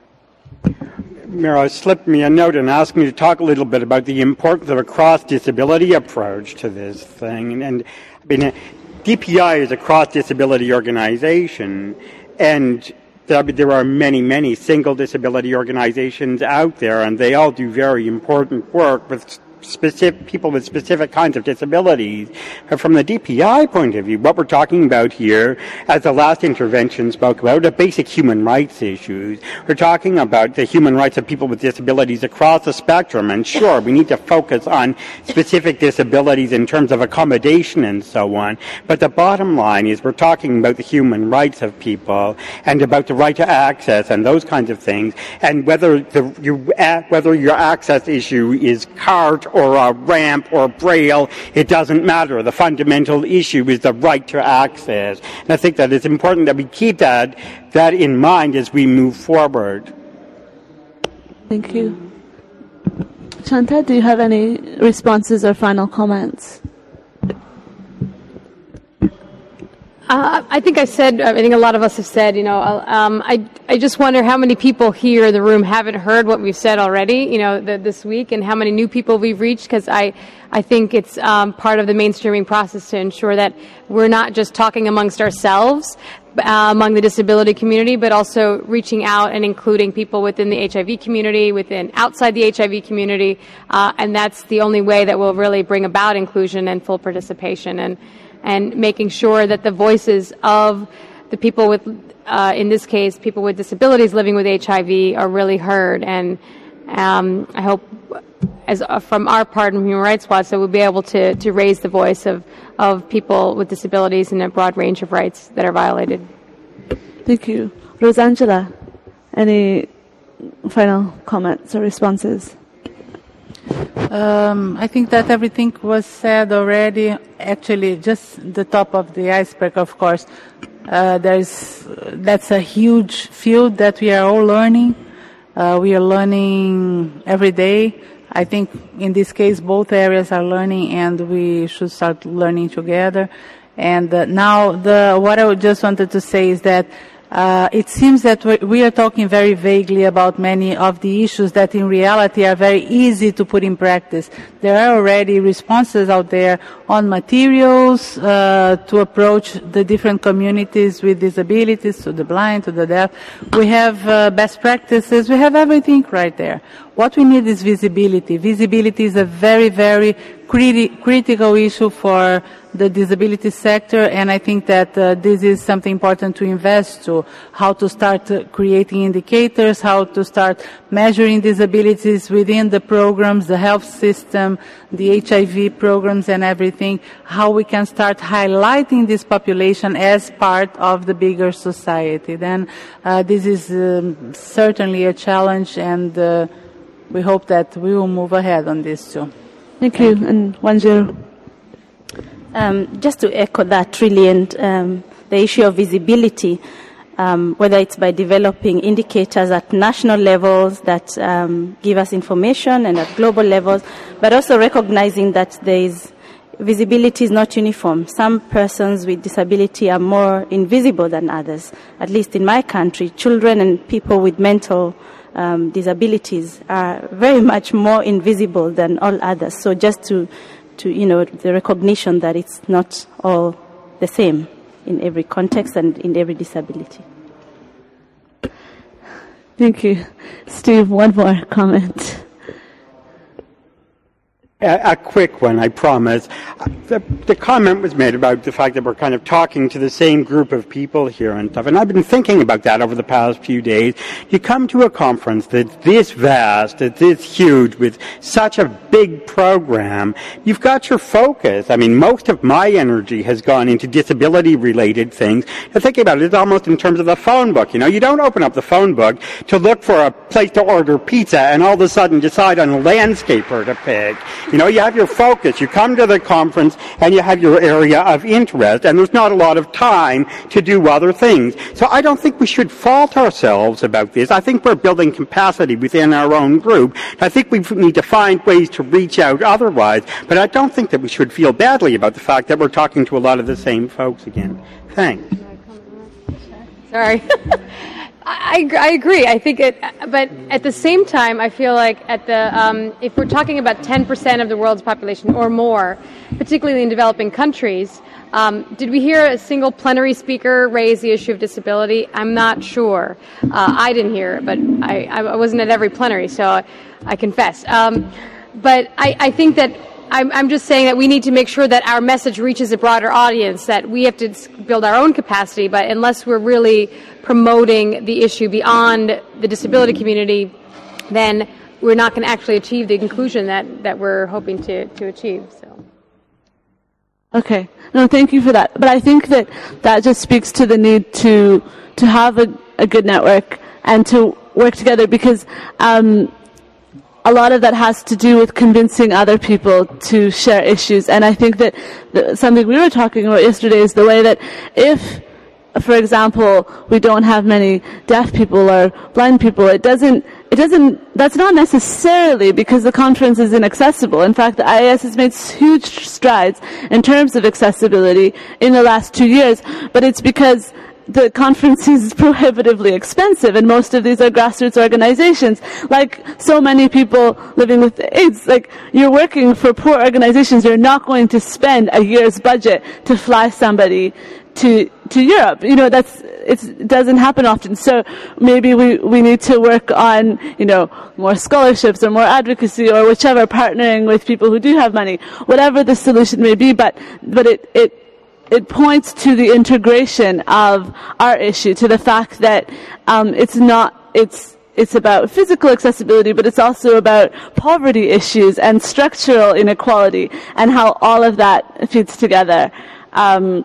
Mira slipped me a note and asked me to talk a little bit about the importance of a cross-disability approach to this thing. And, and I mean, D P I is a cross-disability organization, and there, there are many, many single disability organizations out there, and they all do very important work with specific people with specific kinds of disabilities. But from the D P I point of view, what we're talking about here, as the last intervention spoke about, are basic human rights issues. We're talking about the human rights of people with disabilities across the spectrum, and sure, we need to focus on specific disabilities in terms of accommodation and so on. But the bottom line is we're talking about the human rights of people and about the right to access and those kinds of things, and whether the your, whether your access issue is CART or a ramp or braille, it doesn't matter. The fundamental issue is the right to access. And I think that it's important that we keep that, that in mind as we move forward. Thank you. Shanta, do you have any responses or final comments? Uh, I think I said, I think a lot of us have said, you know, um, I, I just wonder how many people here in the room haven't heard what we've said already, you know, the, this week, and how many new people we've reached, because I, I think it's um, part of the mainstreaming process to ensure that we're not just talking amongst ourselves, uh, among the disability community, but also reaching out and including people within the H I V community, within outside the H I V community, uh, and that's the only way that will really bring about inclusion and full participation. And and making sure that the voices of the people with, uh, in this case, people with disabilities living with H I V are really heard. And um, I hope, as uh, from our part in Human Rights Watch, that we'll be able to, to raise the voice of, of people with disabilities and a broad range of rights that are violated. Thank you. Rosangela, any final comments or responses? Um, I think that everything was said already. Actually, just the top of the iceberg, of course. Uh, there's that's a huge field that we are all learning. Uh, we are learning every day. I think in this case, both areas are learning, and we should start learning together. And uh, now, the what I just wanted to say is that Uh, it seems that we are talking very vaguely about many of the issues that in reality are very easy to put in practice. There are already responses out there on materials uh, to approach the different communities with disabilities, to the blind, to the deaf. We have uh, best practices. We have everything right there. What we need is visibility. Visibility is a very, very criti- critical issue for the disability sector, and I think that uh, this is something important to invest to, how to start uh, creating indicators, how to start measuring disabilities within the programs, the health system, the H I V programs and everything, how we can start highlighting this population as part of the bigger society. Then uh, this is um, certainly a challenge, and uh, we hope that we will move ahead on this too. Thank you. And Wanjiru. Um, just to echo that really, and um, the issue of visibility, um, whether it's by developing indicators at national levels that um, give us information and at global levels, but also recognizing that there is visibility is not uniform. Some persons with disability are more invisible than others. At least in my country, children and people with mental um, disabilities are very much more invisible than all others. So just to to, you know, the recognition that it's not all the same in every context and in every disability. Thank you. Steve, one more comment. A, a quick one, I promise. The, the comment was made about the fact that we're kind of talking to the same group of people here and stuff, and I've been thinking about that over the past few days. You come to a conference that's this vast, that's this huge, with such a big program, you've got your focus. I mean, most of my energy has gone into disability-related things. And thinking about it, it's almost in terms of the phone book. You know, you don't open up the phone book to look for a place to order pizza and all of a sudden decide on a landscaper to pick. You know, you have your focus. You come to the conference and you have your area of interest, and there's not a lot of time to do other things. So I don't think we should fault ourselves about this. I think we're building capacity within our own group. I think we need to find ways to reach out otherwise, but I don't think that we should feel badly about the fact that we're talking to a lot of the same folks again. Thanks. Sorry. I, I agree. I think it, but at the same time, I feel like at the um, if we're talking about ten percent of the world's population or more, particularly in developing countries, um, did we hear a single plenary speaker raise the issue of disability? I'm not sure. Uh, I didn't hear it, but I, I wasn't at every plenary, so I, I confess. Um, but I, I think that I'm, I'm just saying that we need to make sure that our message reaches a broader audience, that we have to build our own capacity, but unless we're really promoting the issue beyond the disability community, then we're not going to actually achieve the inclusion that, that we're hoping to, to achieve. So. Okay. No, thank you for that. But I think that that just speaks to the need to to have a, a good network and to work together, because um, a lot of that has to do with convincing other people to share issues. And I think that the, something we were talking about yesterday is the way that if, for example, we don't have many deaf people or blind people, it doesn't it doesn't, that's not necessarily because the conference is inaccessible. In fact, the I A S has made huge strides in terms of accessibility in the last two years, but it's because the conference is prohibitively expensive, and most of these are grassroots organizations. Like so many people living with AIDS, like you're working for poor organizations, you're not going to spend a year's budget to fly somebody to to Europe. You know, that's it's, it doesn't happen often. So maybe we, we need to work on, you know, more scholarships or more advocacy or whichever, partnering with people who do have money, whatever the solution may be. But but it it It points to the integration of our issue, to the fact that um, it's not, it's, it's about physical accessibility, but it's also about poverty issues and structural inequality and how all of that feeds together. Um,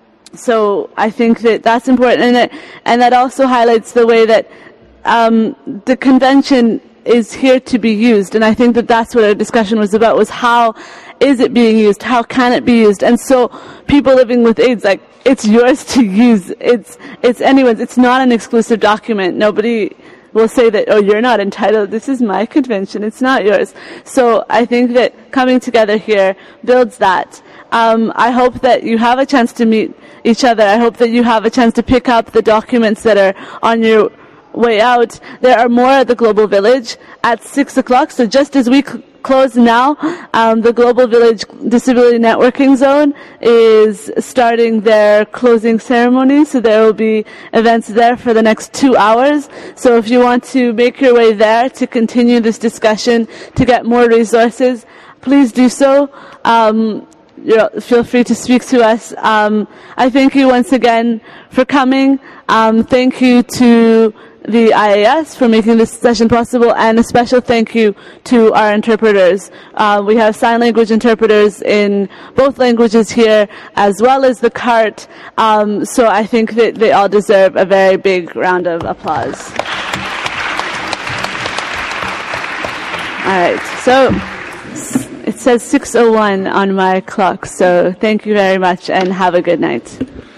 so I think that that's important, and it, and that also highlights the way that um, the convention is here to be used, and I think that that's what our discussion was about, was how is it being used? How can it be used? And so people living with AIDS, like, it's yours to use. It's, it's anyone's. It's not an exclusive document. Nobody will say that, oh, you're not entitled. This is my convention. It's not yours. So I think that coming together here builds that. Um, I hope that you have a chance to meet each other. I hope that you have a chance to pick up the documents that are on your way out. There are more at the Global Village at six o'clock. So just as we cl- close now, um, the Global Village Disability Networking Zone is starting their closing ceremony. So there will be events there for the next two hours. So if you want to make your way there to continue this discussion, to get more resources, please do so. Um, You're, feel free to speak to us. Um, I thank you once again for coming. Um, thank you to the I A S for making this session possible, and a special thank you to our interpreters. Uh, we have sign language interpreters in both languages here, as well as the CART. Um, so I think that they all deserve a very big round of applause. All right, so it says six oh one on my clock, so thank you very much and have a good night.